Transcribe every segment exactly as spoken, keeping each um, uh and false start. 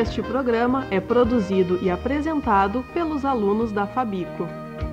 Este programa é produzido e apresentado pelos alunos da Fabico.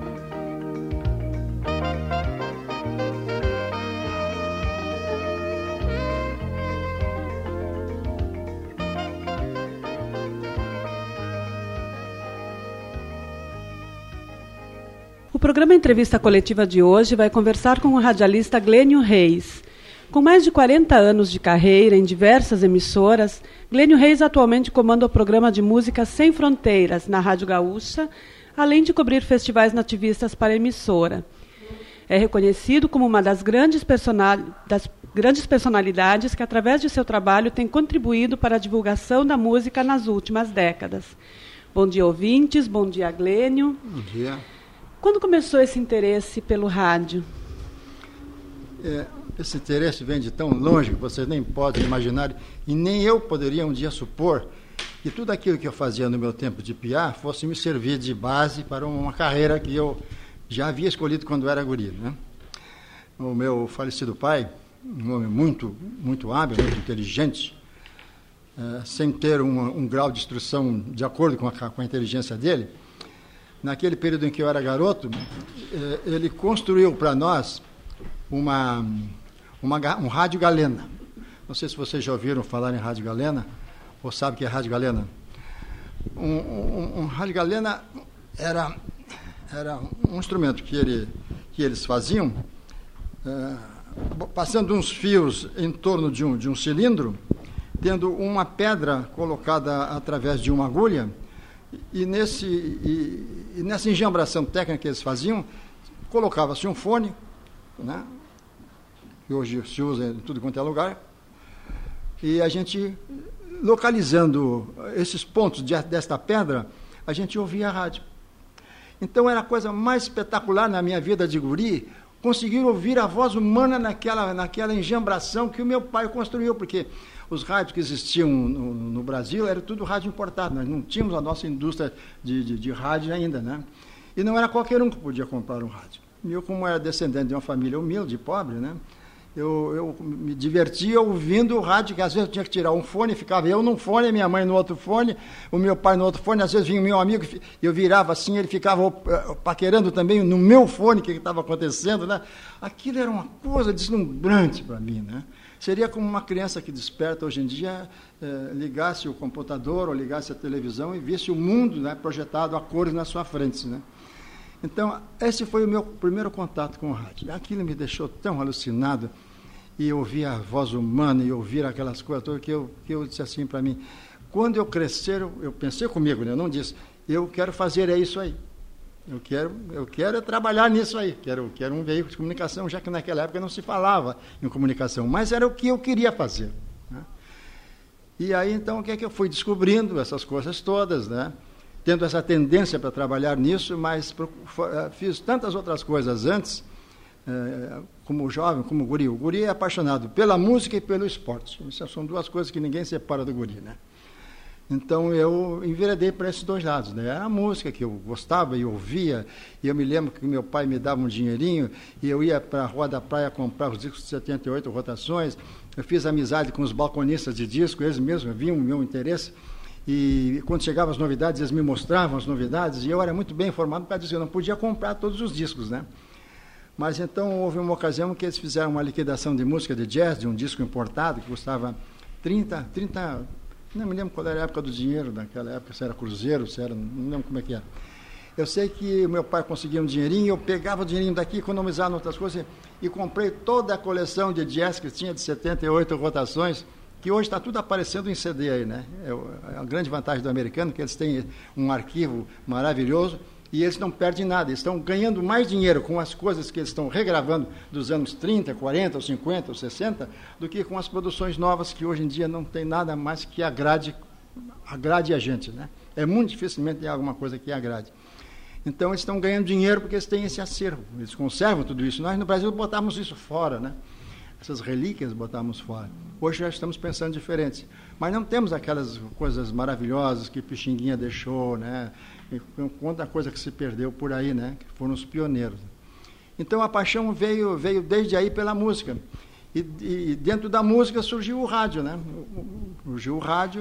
O programa Entrevista Coletiva de hoje vai conversar com o radialista Glênio Reis. Com mais de quarenta anos de carreira em diversas emissoras, Glênio Reis atualmente comanda o programa de música Sem Fronteiras, na Rádio Gaúcha, além de cobrir festivais nativistas para a emissora. É reconhecido como uma das grandes, personal... das grandes personalidades que, através de seu trabalho, tem contribuído para a divulgação da música nas últimas décadas. Bom dia, ouvintes. Bom dia, Glênio. Bom dia. Quando começou esse interesse pelo rádio? É, esse interesse vem de tão longe que vocês nem podem imaginar, e nem eu poderia um dia supor que tudo aquilo que eu fazia no meu tempo de piá fosse me servir de base para uma carreira que eu já havia escolhido quando era guri, né? O meu falecido pai, um homem muito, muito hábil, muito inteligente, é, sem ter um, um grau de instrução de acordo com a, com a inteligência dele, naquele período em que eu era garoto, ele construiu para nós uma, uma, um rádio galena. Não sei se vocês já ouviram falar em rádio galena, ou sabem o que é rádio galena. Um, um, um rádio galena era, era um instrumento que, ele, que eles faziam, é, passando uns fios em torno de um, de um cilindro, tendo uma pedra colocada através de uma agulha. E, nesse, e, e nessa enjambração técnica que eles faziam, colocava-se um fone, né, que hoje se usa em tudo quanto é lugar, e a gente, localizando esses pontos de, desta pedra, a gente ouvia a rádio. Então era a coisa mais espetacular na minha vida de guri, conseguir ouvir a voz humana naquela, naquela enjambração que o meu pai construiu, porque os rádios que existiam no, no Brasil era tudo rádio importado, nós não tínhamos a nossa indústria de, de, de rádio ainda, né? E não era qualquer um que podia comprar um rádio. E eu, como era descendente de uma família humilde, pobre, né? Eu, eu me divertia ouvindo o rádio, que às vezes eu tinha que tirar um fone, ficava eu num fone, minha mãe no outro fone, o meu pai no outro fone, às vezes vinha o meu amigo, eu virava assim, ele ficava paquerando também no meu fone o que estava acontecendo, né? Aquilo era uma coisa deslumbrante para mim, né? Seria como uma criança que desperta hoje em dia, eh, ligasse o computador ou ligasse a televisão e visse o mundo, né, projetado a cores na sua frente, né? Então, esse foi o meu primeiro contato com o rádio. Aquilo me deixou tão alucinado, e ouvir a voz humana e ouvir aquelas coisas todas, que eu, que eu disse assim para mim, quando eu crescer, eu, eu pensei comigo, né, eu não disse, eu quero fazer é isso aí. Eu quero, eu quero trabalhar nisso aí, quero, quero um veículo de comunicação, já que naquela época não se falava em comunicação, mas era o que eu queria fazer, né? E aí, então, o que é que eu fui descobrindo essas coisas todas, né? Tendo essa tendência para trabalhar nisso, mas fiz tantas outras coisas antes, como jovem, como guri. O guri é apaixonado pela música e pelo esporte. Essas são duas coisas que ninguém separa do guri, né? Então, eu enveredei para esses dois lados, né? Era a música que eu gostava e ouvia, e eu me lembro que meu pai me dava um dinheirinho, e eu ia para a Rua da Praia comprar os discos de setenta e oito rotações, eu fiz amizade com os balconistas de disco, eles mesmos viam o meu interesse, e quando chegavam as novidades, eles me mostravam as novidades, e eu era muito bem informado para dizer, eu não podia comprar todos os discos, né? Mas então, houve uma ocasião que eles fizeram uma liquidação de música de jazz, de um disco importado, que custava trinta, trinta... Não me lembro qual era a época do dinheiro naquela época, se era cruzeiro, se era... Não lembro como é que era. Eu sei que o meu pai conseguia um dinheirinho, eu pegava o dinheirinho daqui, economizava em outras coisas, e comprei toda a coleção de jazz que tinha de setenta e oito rotações, que hoje está tudo aparecendo em C D aí, né? É a grande vantagem do americano, que eles têm um arquivo maravilhoso, e eles não perdem nada, eles estão ganhando mais dinheiro com as coisas que eles estão regravando dos anos trinta, quarenta, ou cinquenta, ou sessenta, do que com as produções novas, que hoje em dia não tem nada mais que agrade, agrade a gente, né? É muito dificilmente ter alguma coisa que agrade. Então, eles estão ganhando dinheiro porque eles têm esse acervo, eles conservam tudo isso. Nós, no Brasil, botamos isso fora, né? Essas relíquias botamos fora. Hoje já estamos pensando diferente. Mas não temos aquelas coisas maravilhosas que Pixinguinha deixou, né? Quanta coisa que se perdeu por aí, né? Que foram os pioneiros. Então, a paixão veio, veio desde aí pela música. E, e dentro da música surgiu o rádio, né? Surgiu o rádio,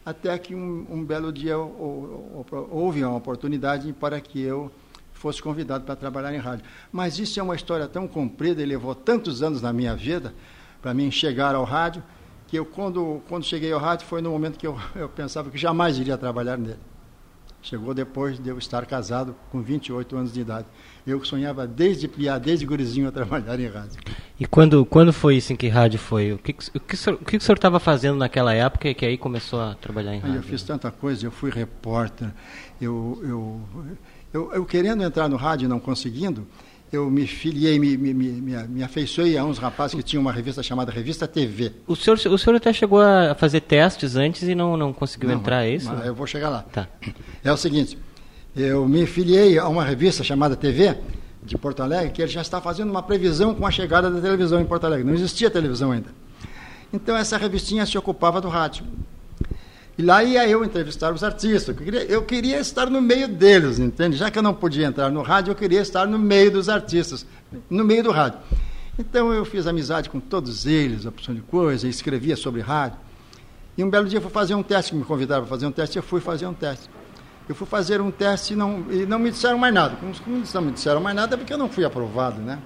até que um, um belo dia houve uma oportunidade para que eu fosse convidado para trabalhar em rádio. Mas isso é uma história tão comprida e levou tantos anos na minha vida para mim chegar ao rádio, que eu, quando, quando cheguei ao rádio, foi no momento que eu, eu pensava que jamais iria trabalhar nele. Chegou depois de eu estar casado com vinte e oito anos de idade. Eu sonhava desde piá, desde gurizinho, a trabalhar em rádio. E quando, quando foi isso, em que rádio foi? O que, o que, o senhor, o que o senhor estava fazendo naquela época que aí começou a trabalhar em rádio? Eu fiz tanta coisa, eu fui repórter, eu, eu, eu, eu querendo entrar no rádio e não conseguindo, eu me filiei, me, me, me, me afeiçoei a uns rapazes que tinham uma revista chamada Revista T V. O senhor, o senhor até chegou a fazer testes antes e não, não conseguiu não, entrar, é isso? Eu vou chegar lá. Tá. É o seguinte, eu me filiei a uma revista chamada T V de Porto Alegre, que ele já está fazendo uma previsão com a chegada da televisão em Porto Alegre. Não existia televisão ainda. Então essa revistinha se ocupava do rádio. E lá ia eu entrevistar os artistas. Eu queria, eu queria estar no meio deles, entende? Já que eu não podia entrar no rádio, eu queria estar no meio dos artistas, no meio do rádio. Então eu fiz amizade com todos eles, a opção de coisa, escrevia sobre rádio. E um belo dia eu fui fazer um teste, me convidaram para fazer um teste, eu fui fazer um teste. Eu fui fazer um teste e não, e não me disseram mais nada. Como não me disseram mais nada, é porque eu não fui aprovado, né?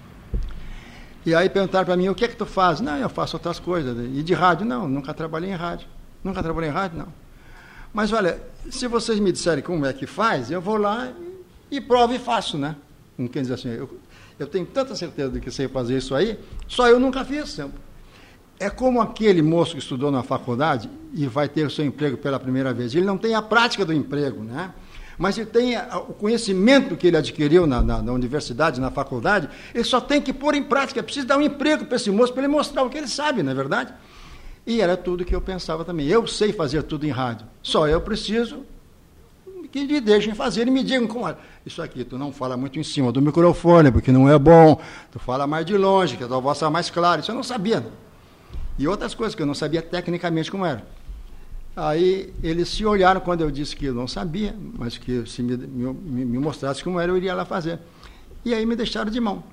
E aí perguntaram para mim, o que é que tu faz? Não, eu faço outras coisas. E de rádio? Não, nunca trabalhei em rádio. Nunca trabalhei em rádio, não. Mas, olha, se vocês me disserem como é que faz, eu vou lá e, e provo e faço, né? Não quer dizer assim, eu, eu tenho tanta certeza de que sei fazer isso aí, só eu nunca fiz. É como aquele moço que estudou na faculdade e vai ter o seu emprego pela primeira vez. Ele não tem a prática do emprego, né? Mas ele tem a, o conhecimento que ele adquiriu na, na, na universidade, na faculdade, ele só tem que pôr em prática. É preciso dar um emprego para esse moço, para ele mostrar o que ele sabe, não é verdade? E era tudo que eu pensava também. Eu sei fazer tudo em rádio. Só eu preciso que me deixem fazer e me digam como é. Isso aqui, tu não fala muito em cima do microfone, porque não é bom. Tu fala mais de longe, que a tua voz é mais clara. Isso eu não sabia. Não. E outras coisas que eu não sabia tecnicamente como era. Aí eles se olharam quando eu disse que eu não sabia, mas que se me, me, me mostrasse como era, eu iria lá fazer. E aí me deixaram de mão.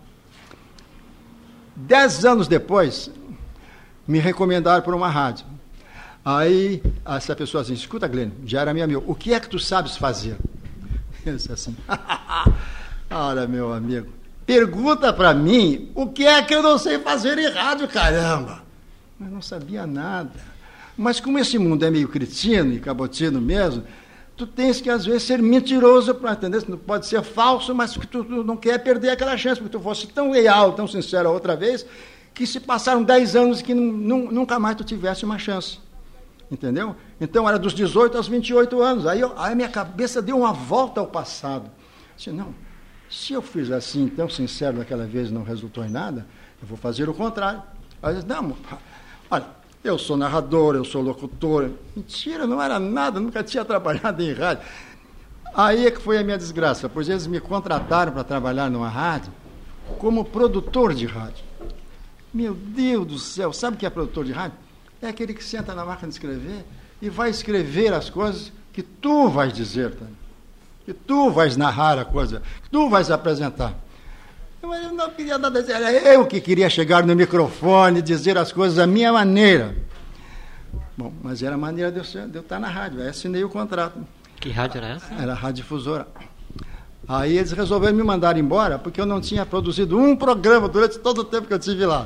Dez anos depois, me recomendaram para uma rádio. Aí essa pessoa assim, escuta, Glênio, já era minha amiga, o que é que tu sabes fazer? Eu disse assim, olha, meu amigo, pergunta para mim o que é que eu não sei fazer em rádio, caramba. Eu não sabia nada. Mas como esse mundo é meio cretino e cabotino mesmo, tu tens que às vezes ser mentiroso para entender, tu não pode ser falso, mas que tu, tu não quer perder aquela chance, porque tu fosse tão leal, tão sincero a outra vez, que se passaram dez anos e que nunca mais tu tivesse uma chance. Entendeu? Então, era dos dezoito aos vinte e oito anos. Aí, eu, aí a minha cabeça deu uma volta ao passado. Disse, não, se eu fiz assim, tão sincero naquela vez e não resultou em nada, eu vou fazer o contrário. Aí eu disse, não, olha, eu sou narrador, eu sou locutor. Mentira, não era nada, nunca tinha trabalhado em rádio. Aí é que foi a minha desgraça, pois eles me contrataram para trabalhar numa rádio como produtor de rádio. Meu Deus do céu, sabe o que é produtor de rádio? É aquele que senta na máquina de escrever e vai escrever as coisas que tu vais dizer, tá? Que tu vais narrar a coisa, que tu vais apresentar. Eu não queria nada dizer, era eu que queria chegar no microfone e dizer as coisas da minha maneira. Bom, mas era a maneira de eu, ser, de eu estar na rádio, aí assinei o contrato. Que rádio era essa? Era a Rádio Difusora. Aí eles resolveram me mandar embora porque eu não tinha produzido um programa durante todo o tempo que eu estive lá.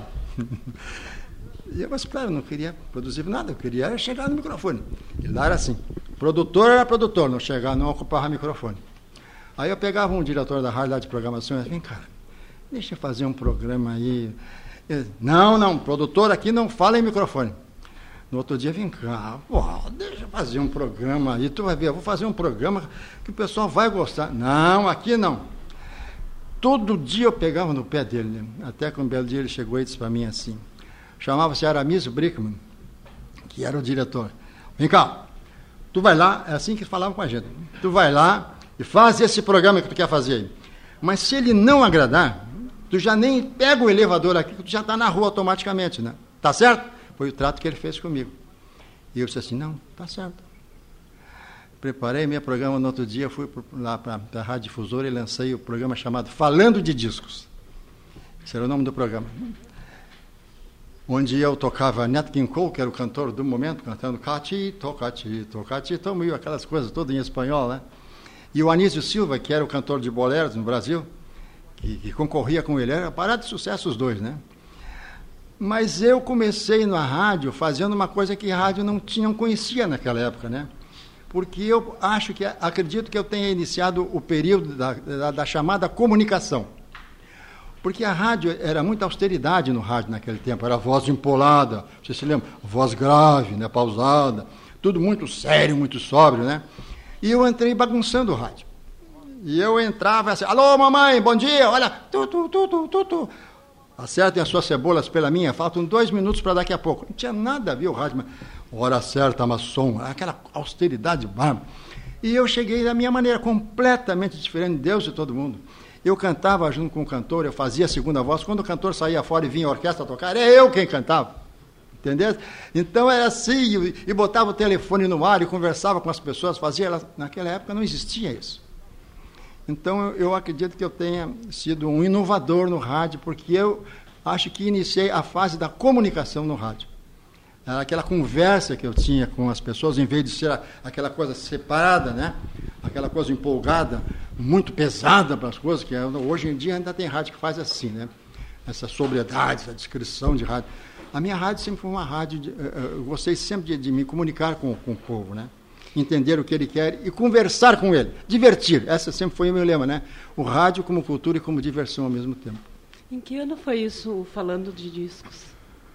E eu, mas claro, eu não queria produzir nada, eu queria chegar no microfone. E lá era assim, produtor era produtor, não chegava, não ocupava microfone. Aí eu pegava um diretor da rádio lá de programação e disse, vem, cara, deixa eu fazer um programa aí. Eu, não, não, produtor aqui não fala em microfone. No outro dia, vem cá, pô, deixa eu fazer um programa aí, tu vai ver, eu vou fazer um programa que o pessoal vai gostar. Não, aqui não. Todo dia eu pegava no pé dele, né? Até que um belo dia ele chegou e disse para mim assim, chamava-se Aramis Brickman, que era o diretor. Vem cá, tu vai lá, é assim que falava com a gente, tu vai lá e faz esse programa que tu quer fazer aí. Mas se ele não agradar, tu já nem pega o elevador aqui, que tu já está na rua automaticamente, né? Tá certo? Foi o trato que ele fez comigo. E eu disse assim, não, tá certo. Preparei meu programa no outro dia, fui lá para a Rádio Difusora e lancei o programa chamado Falando de Discos. Esse era o nome do programa. onde eu tocava Nat King Cole, que era o cantor do momento, cantando Cachito, Cachito, Cachito, meio aquelas coisas todas em espanhol, né? E o Anísio Silva, que era o cantor de boleros no Brasil, que, que concorria com ele, era parada de sucesso os dois, né? Mas eu comecei na rádio fazendo uma coisa que a rádio não tinha, não conhecia naquela época, né? Porque eu acho que, acredito que eu tenha iniciado o período da, da, da chamada comunicação. Porque a rádio era muita austeridade no rádio naquele tempo, era voz empolada, você se lembra? Voz grave, né, pausada, tudo muito sério, muito sóbrio, né? E eu entrei bagunçando o rádio. E eu entrava assim, alô mamãe, bom dia, olha, tu, tu, tu, tu, tu, tu. Acertem as suas cebolas pela minha, faltam dois minutos para daqui a pouco. Não tinha nada a ver o rádio, mas hora certa, maçom, aquela austeridade bárbara. E eu cheguei da minha maneira, completamente diferente de Deus e todo mundo. Eu cantava junto com o cantor, eu fazia a segunda voz. Quando o cantor saía fora e vinha a orquestra tocar, era eu quem cantava. Entendeu? Então era assim, e, e botava o telefone no ar e conversava com as pessoas, fazia elas. Naquela época não existia isso. Então eu, eu acredito que eu tenha sido um inovador no rádio, porque eu acho que iniciei a fase da comunicação no rádio. Era aquela conversa que eu tinha com as pessoas, em vez de ser aquela coisa separada, né? Aquela coisa empolgada, muito pesada para as coisas, que hoje em dia ainda tem rádio que faz assim, né? Essa sobriedade, essa descrição de rádio. A minha rádio sempre foi uma rádio, de, eu gostei sempre de, de me comunicar com, com o povo, né? Entender o que ele quer e conversar com ele, divertir. Essa sempre foi o meu lema, né? O rádio como cultura e como diversão ao mesmo tempo. Em que ano foi isso, falando de discos?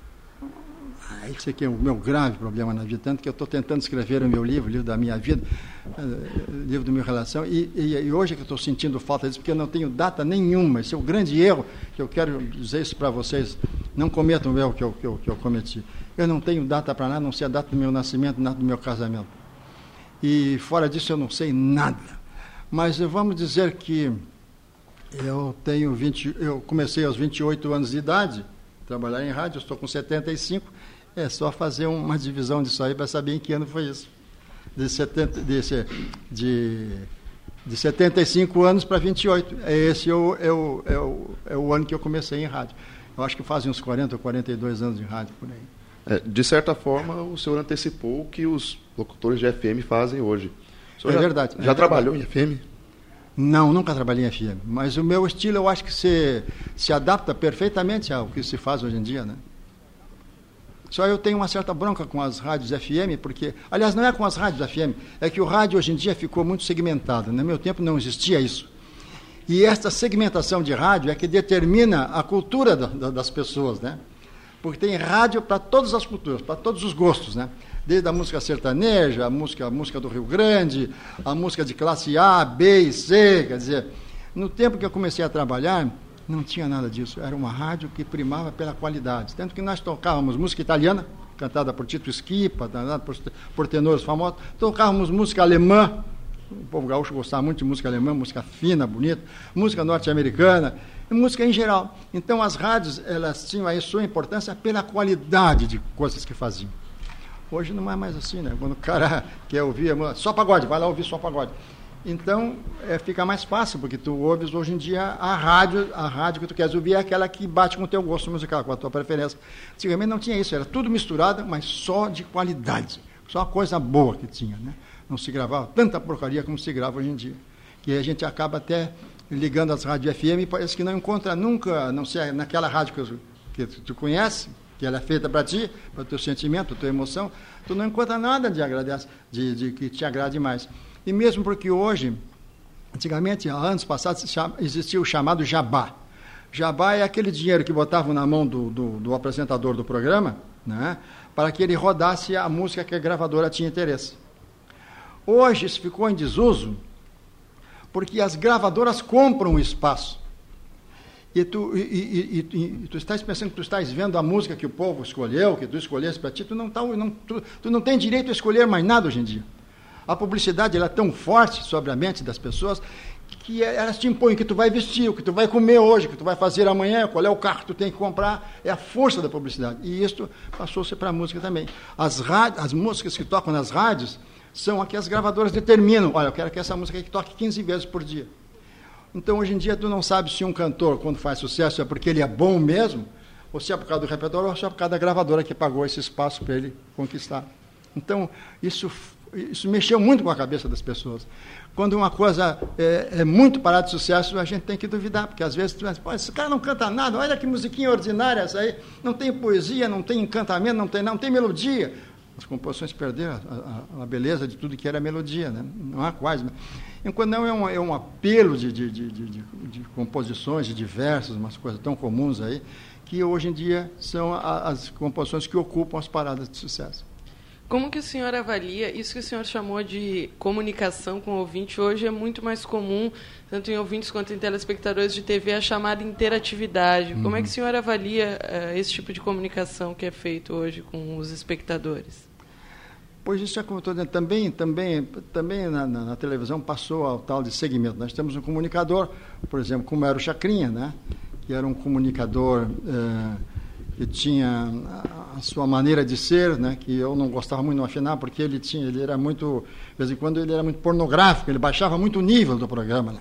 Ah, esse aqui é o meu grave problema na vida, tanto que eu estou tentando escrever o meu livro, o livro da minha vida, o livro da minha relação, e, e, e hoje é que eu estou sentindo falta disso, porque eu não tenho data nenhuma. Esse é o grande erro, que eu quero dizer isso para vocês, não cometam o erro que eu, que, eu, que eu cometi. Eu não tenho data para nada, a não ser a data do meu nascimento, nada do meu casamento. E fora disso eu não sei nada. Mas vamos dizer que eu tenho vinte, eu comecei aos vinte e oito anos de idade, trabalhar em rádio, eu estou com setenta e cinco, é só fazer uma divisão disso aí para saber em que ano foi isso. De, setenta, de, de, de setenta e cinco anos para vinte e oito. Esse é o, é, o, é, o, é o ano que eu comecei em rádio. Eu acho que fazem uns quarenta ou quarenta e dois anos de rádio por aí. É, de certa forma, o senhor antecipou o que os locutores de F M fazem hoje. O senhor é já, verdade. Já é trabalhou verdade. em F M? Não, nunca trabalhei em F M. Mas o meu estilo, eu acho que se, se adapta perfeitamente ao que se faz hoje em dia, né? Só eu tenho uma certa bronca com as rádios F M, porque, aliás, não é com as rádios F M, é que o rádio hoje em dia ficou muito segmentado. No meu tempo não existia isso. E esta segmentação de rádio é que determina a cultura da, da, das pessoas, né? Porque tem rádio para todas as culturas, para todos os gostos, né? Desde a música sertaneja, a música, a música do Rio Grande, a música de classe A, B e C, quer dizer, no tempo que eu comecei a trabalhar, não tinha nada disso, era uma rádio que primava pela qualidade, tanto que nós tocávamos música italiana, cantada por Tito Schipa, por, por tenores famosos, tocávamos música alemã, o povo gaúcho gostava muito de música alemã, música fina, bonita, música norte-americana, música em geral. Então as rádios, elas tinham aí sua importância pela qualidade de coisas que faziam. Hoje não é mais assim, né? Quando o cara quer ouvir só pagode, vai lá ouvir só pagode. Então, é, fica mais fácil, porque tu ouves hoje em dia a rádio, a rádio que tu queres ouvir é aquela que bate com o teu gosto musical, com a tua preferência. Antigamente não tinha isso, era tudo misturado, mas só de qualidade, só coisa boa que tinha, né? Não se gravava tanta porcaria como se grava hoje em dia. Que a gente acaba até ligando as rádios F M e parece que não encontra nunca, não sei, naquela rádio que, que tu conhece, que ela é feita para ti, para o teu sentimento, para a tua emoção, tu não encontra nada de, agradece, de, de que te agrade mais. E mesmo porque hoje, antigamente, há anos passados, existia o chamado jabá. Jabá é aquele dinheiro que botavam na mão do, do, do apresentador do programa, né, para que ele rodasse a música que a gravadora tinha interesse. Hoje isso ficou em desuso, porque as gravadoras compram o espaço. E tu, e, e, e, e tu estás pensando que tu estás vendo a música que o povo escolheu, que tu escolheste para ti, tu não, tá, não, tu, tu não tem direito a escolher mais nada hoje em dia. A publicidade ela é tão forte sobre a mente das pessoas que elas te impõem o que tu vai vestir, o que tu vai comer hoje, o que tu vai fazer amanhã, qual é o carro que tu tem que comprar. É a força da publicidade. E isso passou-se para a música também. As, rádios, as músicas que tocam nas rádios são aqui as gravadoras determinam. Olha, eu quero que essa música aqui toque quinze vezes por dia. Então, hoje em dia, tu não sabe se um cantor, quando faz sucesso, é porque ele é bom mesmo, ou se é por causa do repertório, ou se é por causa da gravadora que pagou esse espaço para ele conquistar. Então, isso, isso mexeu muito com a cabeça das pessoas. Quando uma coisa é, é muito parada de sucesso, a gente tem que duvidar, porque às vezes tu pensa, pô, esse cara não canta nada, olha que musiquinha ordinária essa aí, não tem poesia, não tem encantamento, não tem, não tem melodia. As composições perderam a, a, a beleza de tudo que era melodia, né? Não há quase. Né? Enquanto não é um, é um apelo de, de, de, de, de composições, de versos, umas coisas tão comuns aí, que hoje em dia são a, as composições que ocupam as paradas de sucesso. Como que o senhor avalia isso que o senhor chamou de comunicação com o ouvinte? Hoje é muito mais comum, tanto em ouvintes quanto em telespectadores de T V, a chamada interatividade. Uhum. Como é que o senhor avalia uh, esse tipo de comunicação que é feito hoje com os espectadores? Pois isso é como eu estou dizendo, também, também, também na, na, na televisão passou ao tal de segmento. Nós temos um comunicador, por exemplo, como era o Chacrinha, né? Que era um comunicador eh, que tinha a sua maneira de ser, né? Que eu não gostava muito no afinal, porque ele tinha, ele era muito, de vez em quando ele era muito pornográfico, ele baixava muito o nível do programa, né?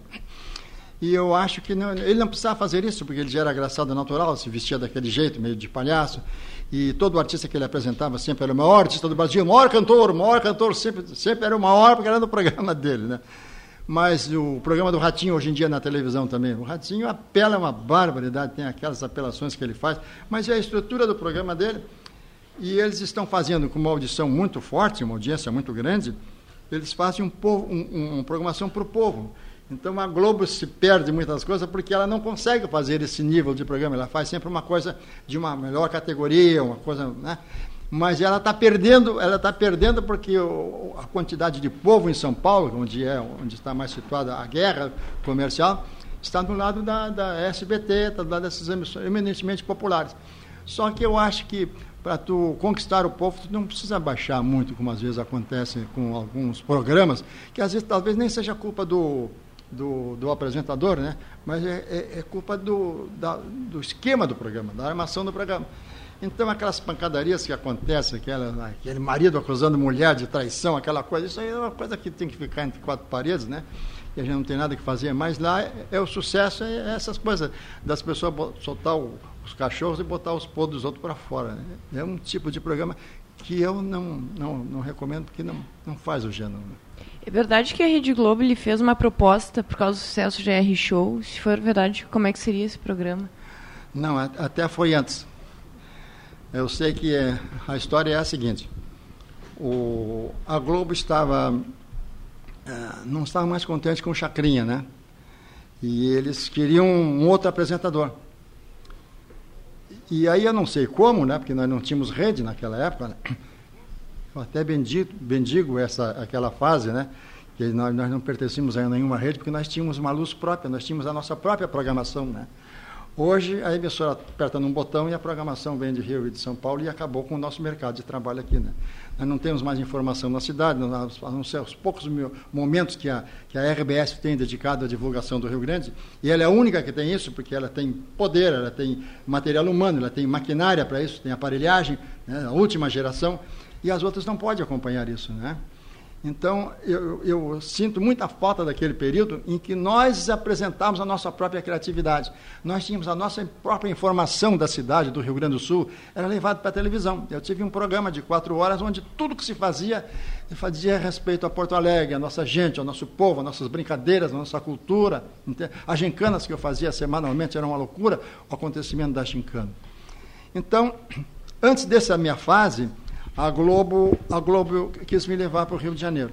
E eu acho que não, ele não precisava fazer isso, porque ele já era engraçado natural, se vestia daquele jeito, meio de palhaço. E todo artista que ele apresentava sempre era o maior artista do Brasil, o maior cantor, o maior cantor, sempre, sempre era o maior, porque era do programa dele, né? Mas o programa do Ratinho, hoje em dia, na televisão também, o Ratinho apela uma barbaridade, tem aquelas apelações que ele faz, mas é a estrutura do programa dele, e eles estão fazendo com uma audição muito forte, uma audiência muito grande, eles fazem um povo, um, uma programação para o povo. Então a Globo se perde muitas coisas porque ela não consegue fazer esse nível de programa, ela faz sempre uma coisa de uma melhor categoria, uma coisa, né? Mas ela está perdendo, ela está perdendo porque o, a quantidade de povo em São Paulo, onde é, onde está mais situada a guerra comercial, está do lado da, da S B T, está do lado dessas emissões eminentemente populares. Só que eu acho que para tu conquistar o povo, tu não precisa baixar muito, como às vezes acontece com alguns programas, que às vezes talvez nem seja culpa do Do, do apresentador, né? Mas é, é, é culpa do, da, do esquema do programa, da armação do programa. Então, aquelas pancadarias que acontecem, aquela, aquele marido acusando mulher de traição, aquela coisa, isso aí é uma coisa que tem que ficar entre quatro paredes, né? E a gente não tem nada que fazer. Mas lá é, é o sucesso, é essas coisas das pessoas soltar o, os cachorros e botar os podres dos outros para fora, né? É um tipo de programa que eu não, não, não recomendo, porque não, não faz o gênero, né? É verdade que a Rede Globo lhe fez uma proposta por causa do sucesso de R Show? Se for verdade, como é que seria esse programa? Não, até foi antes. Eu sei que é, a história é a seguinte. O, a Globo estava, é, não estava mais contente com o Chacrinha, né? E eles queriam um outro apresentador. E aí eu não sei como, né? Porque nós não tínhamos rede naquela época, né? Eu até bendigo, bendigo essa, aquela fase, né? Que nós, nós não pertencíamos a nenhuma rede, porque nós tínhamos uma luz própria, nós tínhamos a nossa própria programação, né? Hoje, a emissora aperta num botão e a programação vem de Rio e de São Paulo e acabou com o nosso mercado de trabalho aqui, né? Nós não temos mais informação na cidade, a não ser os poucos momentos que a, que a R B S tem dedicado à divulgação do Rio Grande, e ela é a única que tem isso, porque ela tem poder, ela tem material humano, ela tem maquinária para isso, tem aparelhagem, né? A última geração, e as outras não podem acompanhar isso, né? Então, eu, eu sinto muita falta daquele período em que nós apresentávamos a nossa própria criatividade. Nós tínhamos a nossa própria informação da cidade, do Rio Grande do Sul, era levado para a televisão. Eu tive um programa de quatro horas onde tudo que se fazia, fazia respeito a Porto Alegre, a nossa gente, ao nosso povo, as nossas brincadeiras, a nossa cultura. As gincanas que eu fazia semanalmente eram uma loucura, o acontecimento da gincana. Então, antes dessa minha fase, A Globo, a Globo quis me levar para o Rio de Janeiro.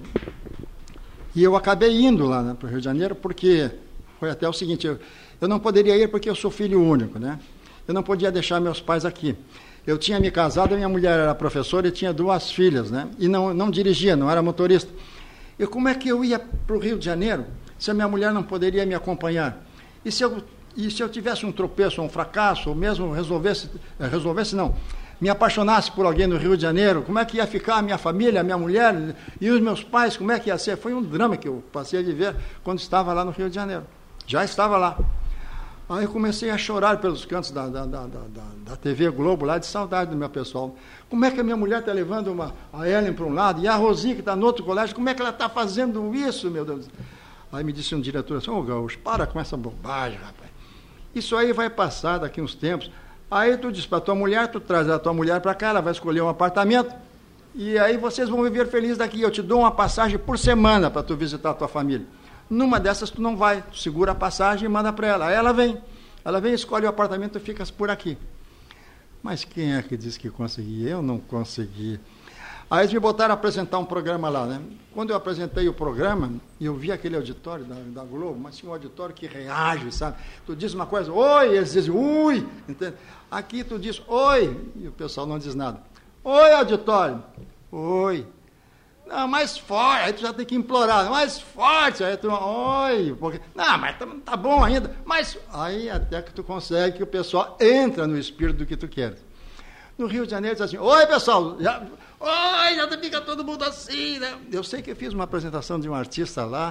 E eu acabei indo lá, né, para o Rio de Janeiro, porque foi até o seguinte, eu, eu não poderia ir porque eu sou filho único, né? Eu não podia deixar meus pais aqui. Eu tinha me casado, minha mulher era professora e tinha duas filhas, né? E não, não dirigia, não era motorista. E como é que eu ia para o Rio de Janeiro se a minha mulher não poderia me acompanhar? E se eu, e se eu tivesse um tropeço, um fracasso, ou mesmo resolvesse, resolvesse não... me apaixonasse por alguém no Rio de Janeiro, como é que ia ficar a minha família, a minha mulher e os meus pais, como é que ia ser? Foi um drama que eu passei a viver quando estava lá no Rio de Janeiro. Já estava lá. Aí eu comecei a chorar pelos cantos da, da, da, da, da T V Globo, lá de saudade do meu pessoal. Como é que a minha mulher está levando uma, a Ellen para um lado e a Rosinha, que está no outro colégio, como é que ela está fazendo isso, meu Deus? Aí me disse um diretor assim, ô Gaúcho, para com essa bobagem, rapaz. Isso aí vai passar daqui uns tempos. Aí tu diz para tua mulher, tu traz a tua mulher para cá, ela vai escolher um apartamento, e aí vocês vão viver felizes daqui. Eu te dou uma passagem por semana para tu visitar a tua família. Numa dessas tu não vai, tu segura a passagem e manda para ela. Aí ela vem, ela vem, escolhe o apartamento e fica por aqui. Mas quem é que disse que consegui? Eu não consegui. Aí eles me botaram a apresentar um programa lá, né? Quando eu apresentei o programa, eu vi aquele auditório da, da Globo, mas tinha um auditório que reage, sabe? Tu diz uma coisa, oi, eles dizem, ui, entende? Aqui tu diz, oi, e o pessoal não diz nada. Oi, auditório, oi. Não, mais forte, aí tu já tem que implorar, mais forte, aí tu, oi, porque, não, mas tá, tá bom ainda, mas, aí até que tu consegue que o pessoal entra no espírito do que tu queres. No Rio de Janeiro diz assim, oi pessoal, já, oi, já fica todo mundo assim, né? Eu sei que eu fiz uma apresentação de um artista lá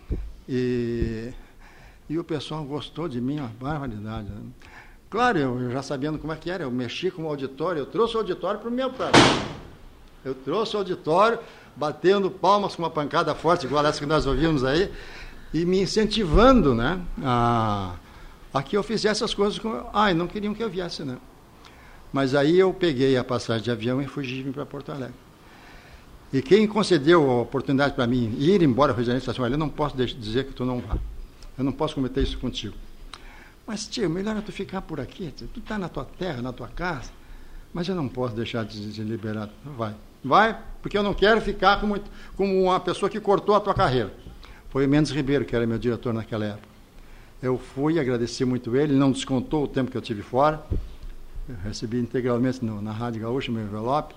e, e o pessoal gostou de mim, uma barbaridade. Né? Claro, eu, eu já sabendo como é que era, eu mexi com o auditório, eu trouxe o auditório para o meu prato. Eu trouxe o auditório, batendo palmas com uma pancada forte, igual essa que nós ouvimos aí, e me incentivando, né, a, a que eu fizesse as coisas como... Ai, não queriam que eu viesse, né? Mas aí eu peguei a passagem de avião e fugi para Porto Alegre. E quem concedeu a oportunidade para mim ir embora ao Rio de Janeiro, disse assim, olha, eu não posso dizer que tu não vá. Eu não posso cometer isso contigo. Mas, tio, melhor é tu ficar por aqui. Tu está na tua terra, na tua casa. Mas eu não posso deixar de te liberar. Vai. Vai, porque eu não quero ficar como, como uma pessoa que cortou a tua carreira. Foi o Mendes Ribeiro, que era meu diretor naquela época. Eu fui, agradeci muito ele, ele não descontou o tempo que eu tive fora. Eu recebi integralmente no, na Rádio Gaúcha, meu envelope,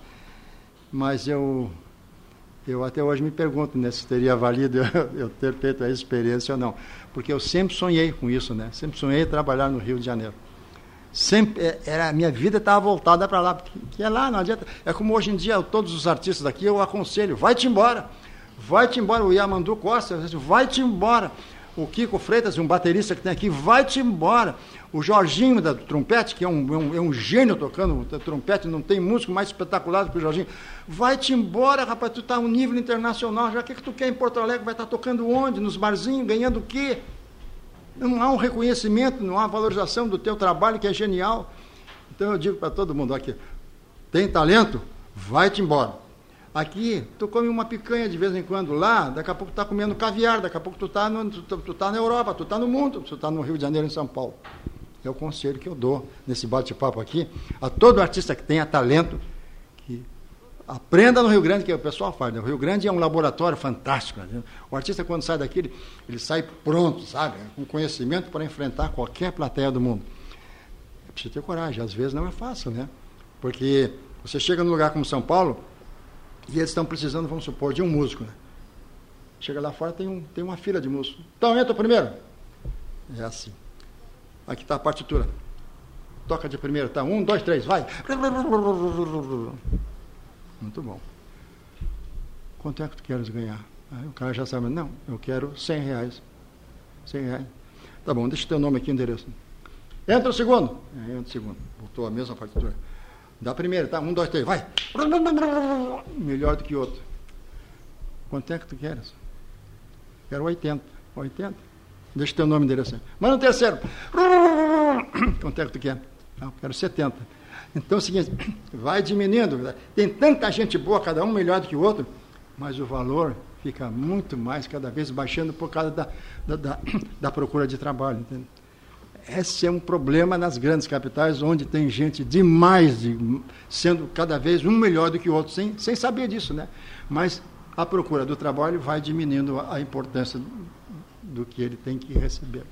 mas eu, eu até hoje me pergunto, né, se teria valido eu, eu ter feito a experiência ou não, porque eu sempre sonhei com isso, né, sempre sonhei trabalhar no Rio de Janeiro. Sempre, era, a minha vida estava voltada para lá, porque que é lá, não adianta. É como hoje em dia, todos os artistas daqui, eu aconselho, vai-te embora, vai-te embora, o Yamandu Costa, vai-te embora. O Kiko Freitas, um baterista que tem aqui, vai-te embora. O Jorginho da trompete, que é um, é um, é um gênio tocando trompete, não tem músico mais espetacular do que o Jorginho. Vai-te embora, rapaz, tu está a um nível internacional, já o que, que tu quer em Porto Alegre? Vai estar tá tocando onde? Nos barzinhos, ganhando o quê? Não há um reconhecimento, não há valorização do teu trabalho, que é genial. Então eu digo para todo mundo aqui, tem talento? Vai-te embora. Aqui, tu come uma picanha de vez em quando lá, daqui a pouco tu está comendo caviar, daqui a pouco tu está tu, tu tá na Europa, tu está no mundo, tu está no Rio de Janeiro, em São Paulo. É o conselho que eu dou nesse bate-papo aqui, a todo artista que tenha talento, que aprenda no Rio Grande, que o pessoal faz, né? O Rio Grande é um laboratório fantástico. Né? O artista, quando sai daqui, ele, ele sai pronto, sabe? Com conhecimento para enfrentar qualquer plateia do mundo. É preciso ter coragem, às vezes não é fácil, né? Porque você chega num lugar como São Paulo, e eles estão precisando, vamos supor, de um músico. Né? Chega lá fora, tem, um, tem uma fila de músicos. Então, entra primeiro. É assim. Aqui está a partitura. Toca de primeiro, tá? Um, dois, três, vai. Muito bom. Quanto é que tu queres ganhar? Aí o cara já sabe, não, eu quero cem reais. cem reais. Tá bom, deixa o teu nome aqui, endereço. Entra o segundo. É, entra o segundo. Voltou a mesma partitura. Da primeira, tá? Um, dois, três, vai. Melhor do que outro. Quanto é que tu queres? Quero oitenta. oitenta? Deixa o teu nome dele assim. Mas no terceiro. Quanto é que tu quer? Ah, eu quero setenta. Então é o seguinte, vai diminuindo. Tem tanta gente boa, cada um melhor do que o outro, mas o valor fica muito mais, cada vez baixando por causa da, da, da, da procura de trabalho. Entende? Esse é um problema nas grandes capitais, onde tem gente demais, de, sendo cada vez um melhor do que o outro, sem, sem saber disso, né? Mas a procura do trabalho vai diminuindo a importância do, do que ele tem que receber.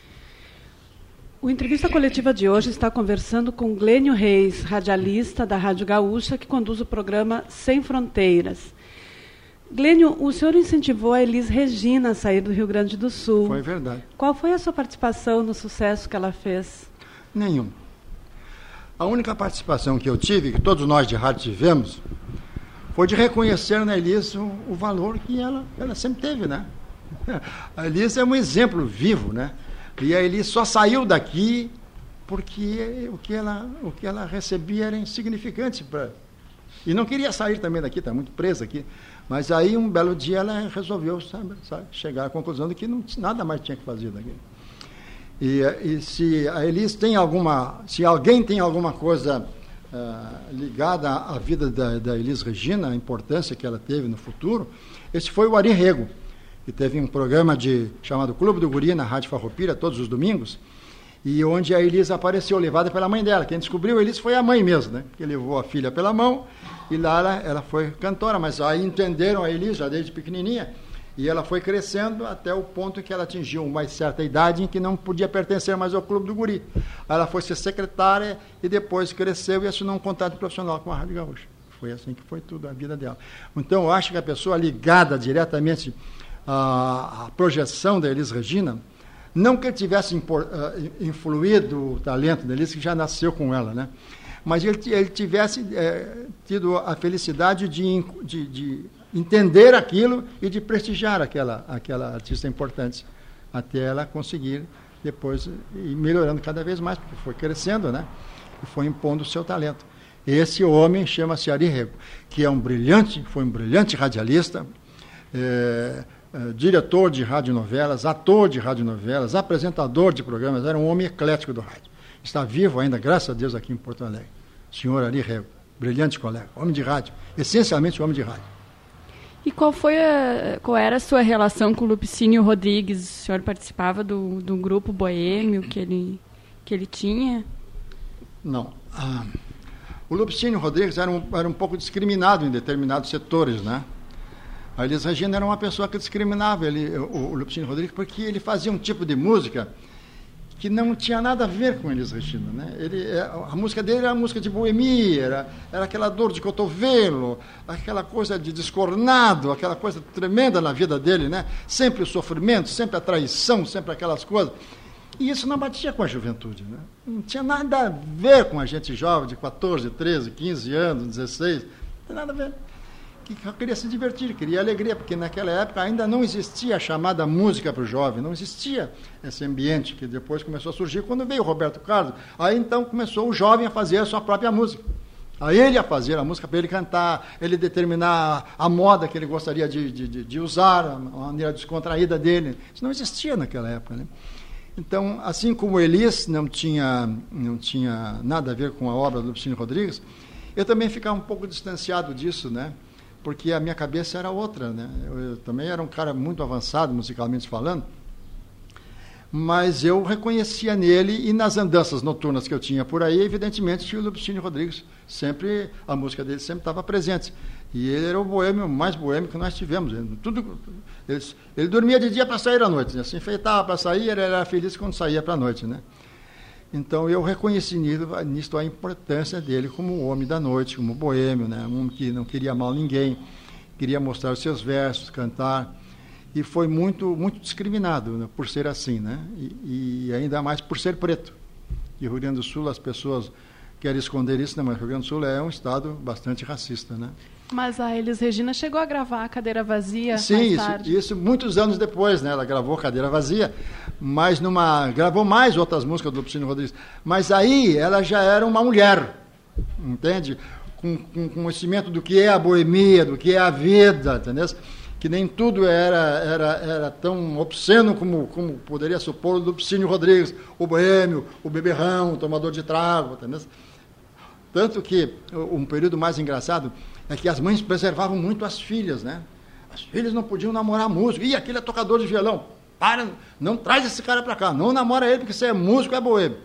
O Entrevista Coletiva de hoje está conversando com Glênio Reis, radialista da Rádio Gaúcha, que conduz o programa Sem Fronteiras. Glênio, o senhor incentivou a Elis Regina a sair do Rio Grande do Sul. Foi verdade. Qual foi a sua participação no sucesso que ela fez? Nenhum. A única participação que eu tive, que todos nós de rádio tivemos, foi de reconhecer na Elis o, o valor que ela, ela sempre teve, né? A Elis é um exemplo vivo, né? E a Elis só saiu daqui porque o que ela, o que ela recebia era insignificante para... E não queria sair também daqui, está muito presa aqui. Mas aí, um belo dia, ela resolveu, sabe, sabe, chegar à conclusão de que não, nada mais tinha que fazer daqui. E, e se a Elis tem alguma, se alguém tem alguma coisa uh, ligada à vida da, da Elis Regina, a importância que ela teve no futuro, esse foi o Ari Rego, que teve um programa de, chamado Clube do Guri na Rádio Farroupilha, todos os domingos, e onde a Elis apareceu, levada pela mãe dela. Quem descobriu a Elis foi a mãe mesmo, né? Que levou a filha pela mão, e lá ela, ela foi cantora, mas aí entenderam a Elis já desde pequenininha, e ela foi crescendo até o ponto que ela atingiu uma certa idade em que não podia pertencer mais ao Clube do Guri. Ela foi ser secretária e depois cresceu e assinou um contrato profissional com a Rádio Gaúcha. Foi assim que foi tudo a vida dela. Então, eu acho que a pessoa ligada diretamente à, à projeção da Elis Regina, não que ele tivesse impor, uh, influído o talento da Elis, que já nasceu com ela, né? Mas ele, ele tivesse é, tido a felicidade de, de, de entender aquilo e de prestigiar aquela, aquela artista importante, até ela conseguir depois ir melhorando cada vez mais, porque foi crescendo, né? E foi impondo o seu talento. Esse homem chama-se Ari Rego, que é um brilhante, foi um brilhante radialista, é, é, diretor de radionovelas, ator de radionovelas, apresentador de programas, era um homem eclético do rádio. Está vivo ainda, graças a Deus, aqui em Porto Alegre. Senhor Ari Rego, brilhante colega, homem de rádio, essencialmente homem de rádio. E qual foi a, qual era a sua relação com o Lupicínio Rodrigues? O senhor participava do, do grupo boêmio que ele, que ele tinha? Não. Ah, o Lupicínio Rodrigues era um, era um pouco discriminado em determinados setores, né? A Elis Regina era uma pessoa que discriminava ele, o, o Lupicínio Rodrigues, porque ele fazia um tipo de música que não tinha nada a ver com Elis Regina, né? Ele, a música dele era a música de boemia, era, era aquela dor de cotovelo, aquela coisa de descornado, aquela coisa tremenda na vida dele, né? Sempre o sofrimento, sempre a traição, sempre aquelas coisas. E isso não batia com a juventude, né? Não tinha nada a ver com a gente jovem de quatorze, treze, quinze anos, dezesseis, não tem nada a ver. Que queria se divertir, queria alegria, porque naquela época ainda não existia a chamada música para o jovem, não existia esse ambiente que depois começou a surgir quando veio o Roberto Carlos. Aí então começou o jovem a fazer a sua própria música. Aí ele a fazer a música para ele cantar, ele determinar a moda que ele gostaria de, de, de usar, a maneira descontraída dele. Isso não existia naquela época, né? Então, assim como Elis não tinha, não tinha nada a ver com a obra do Lupicínio Rodrigues, eu também ficava um pouco distanciado disso, né? Porque a minha cabeça era outra, né? Eu, eu também era um cara muito avançado, musicalmente falando, mas eu reconhecia nele, e nas andanças noturnas que eu tinha por aí, evidentemente, tinha o Lupicínio Rodrigues, sempre, a música dele sempre estava presente. E ele era o boêmio mais boêmio que nós tivemos. Ele, tudo, ele, ele dormia de dia para sair à noite, né? Se enfeitava para sair, ele era feliz quando saía para a noite, né? Então, eu reconheci nisso a importância dele como homem da noite, como boêmio, né? Um que não queria mal ninguém, queria mostrar os seus versos, cantar, e foi muito, muito discriminado, né, por ser assim, né? E, e ainda mais por ser preto. E o Rio Grande do Sul, as pessoas querem esconder isso, né? Mas o Rio Grande do Sul é um estado bastante racista, né? Mas a Elis Regina chegou a gravar a Cadeira Vazia. Sim, mais isso, tarde. isso muitos anos depois, né? Ela gravou Cadeira Vazia, mas numa, gravou mais outras músicas do Lupicínio Rodrigues. Mas aí ela já era uma mulher, entende? Com, com conhecimento do que é a boemia, do que é a vida, entendeu? Que nem tudo era, era, era tão obsceno como, como poderia supor o Lupicínio Rodrigues, o boêmio, o beberrão, o tomador de trago, entendeu? Tanto que um período mais engraçado é que as mães preservavam muito as filhas, né? As filhas não podiam namorar músico. Ih, aquele é tocador de violão. Para, não traz esse cara para cá. Não namora ele, porque você é músico, é boêmio.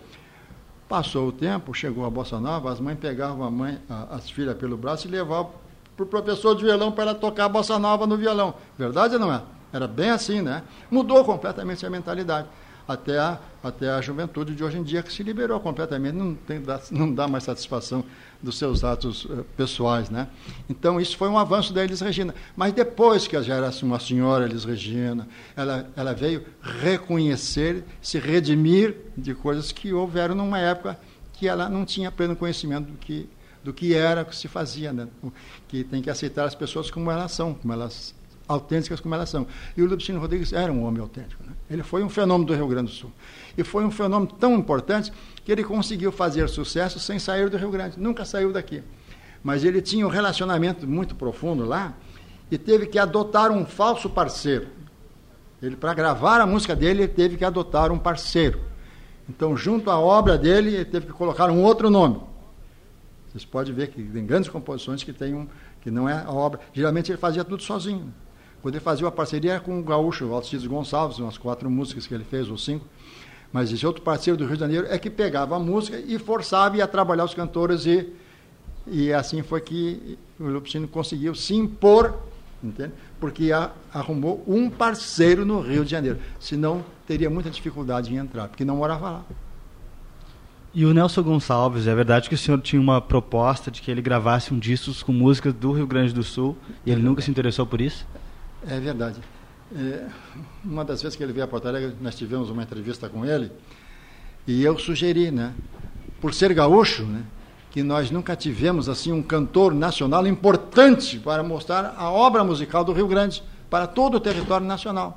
Passou o tempo, chegou a Bossa Nova, as mães pegavam a mãe, a, as filhas pelo braço e levavam para o professor de violão para ela tocar a Bossa Nova no violão. Verdade ou não é? Era bem assim, né? Mudou completamente a mentalidade. Até a, até a juventude de hoje em dia, que se liberou completamente, não, tem, não dá mais satisfação dos seus atos uh, pessoais, né? Então, isso foi um avanço da Elis Regina. Mas depois que ela já era uma senhora Elis Regina, ela, ela veio reconhecer, se redimir de coisas que houveram numa época que ela não tinha pleno conhecimento do que, do que era, o que se fazia, né? Que tem que aceitar as pessoas como elas são, como elas autênticas como elas são. E o Lupicínio Rodrigues era um homem autêntico, né? Ele foi um fenômeno do Rio Grande do Sul. E foi um fenômeno tão importante que ele conseguiu fazer sucesso sem sair do Rio Grande. Nunca saiu daqui. Mas ele tinha um relacionamento muito profundo lá e teve que adotar um falso parceiro. Ele, para gravar a música dele, ele teve que adotar um parceiro. Então, junto à obra dele, ele teve que colocar um outro nome. Vocês podem ver que tem grandes composições que tem um, que não é a obra. Geralmente ele fazia tudo sozinho. Quando ele fazia uma parceria com o gaúcho, o Alcides Gonçalves, umas quatro músicas que ele fez, ou cinco. Mas esse outro parceiro do Rio de Janeiro é que pegava a música e forçava e a trabalhar os cantores. E, e assim foi que o Lupicínio conseguiu se impor, entende? Porque a, arrumou um parceiro no Rio de Janeiro. Senão, teria muita dificuldade em entrar, porque não morava lá. E o Nelson Gonçalves, é verdade que o senhor tinha uma proposta de que ele gravasse um disco com músicas do Rio Grande do Sul e ele nunca se interessou por isso? É verdade. É, uma das vezes que ele veio a Porto Alegre, nós tivemos uma entrevista com ele e eu sugeri, né, por ser gaúcho, né, que nós nunca tivemos assim um cantor nacional importante para mostrar a obra musical do Rio Grande para todo o território nacional.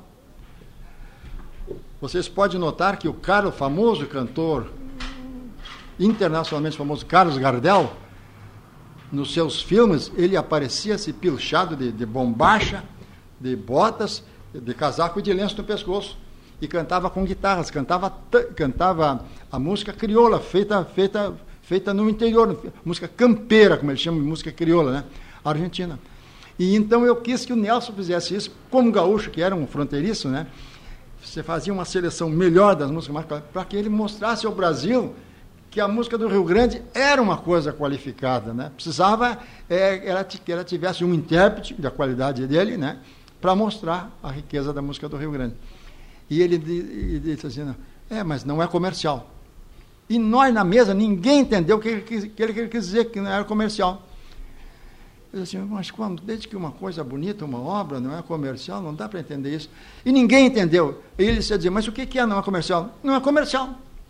Vocês podem notar que o Carlos, famoso cantor, internacionalmente famoso Carlos Gardel, nos seus filmes, ele aparecia-se pilchado de, de bombacha, de botas, de casaco e de lenço no pescoço, e cantava com guitarras, cantava, cantava a música crioula, feita, feita, feita no interior, música campeira, como ele chama, música crioula, né? Argentina. E então eu quis que o Nelson fizesse isso, como gaúcho, que era um fronteiriço, né? Você fazia uma seleção melhor das músicas, para que ele mostrasse ao Brasil que a música do Rio Grande era uma coisa qualificada, né? Precisava é, ela, que ela tivesse um intérprete da qualidade dele, né? Para mostrar a riqueza da música do Rio Grande. E ele, ele disse assim, não, é, mas não é comercial. E nós na mesa, ninguém entendeu o que ele, que ele quis dizer, que não era comercial. Eu disse assim, mas quando, desde que uma coisa bonita, uma obra, não é comercial, não dá para entender isso. E ninguém entendeu. E ele disse, mas o que é não é comercial? Não é comercial.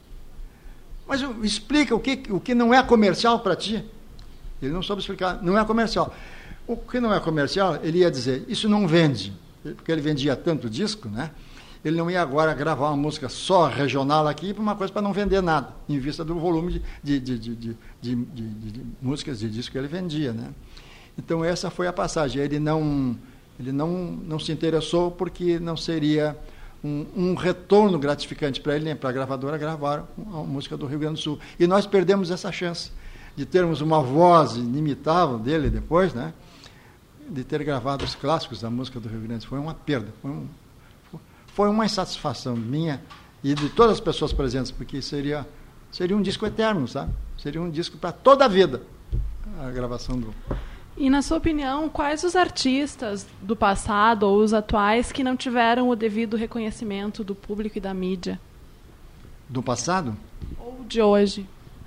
Mas explica o que, o que não é comercial para ti. Ele não soube explicar, não é comercial. O que não é comercial, ele ia dizer, isso não vende, porque ele vendia tanto disco, né? Ele não ia agora gravar uma música só regional aqui, para uma coisa para não vender nada, em vista do volume de, de, de, de, de, de, de, de músicas de disco que ele vendia, né? Então essa foi a passagem. Ele não, ele não, não se interessou porque não seria um, um retorno gratificante para ele, nem para a gravadora gravar a música do Rio Grande do Sul. E nós perdemos essa chance de termos uma voz inimitável dele depois, né? De ter gravado os clássicos da música do Rio Grande. Foi uma perda, foi, um, foi uma insatisfação minha e de todas as pessoas presentes, porque seria, seria um disco eterno, sabe? Seria um disco para toda a vida, a gravação do... E, na sua opinião, quais os artistas do passado ou os atuais que não tiveram o devido reconhecimento do público e da mídia? Do passado? Ou de hoje?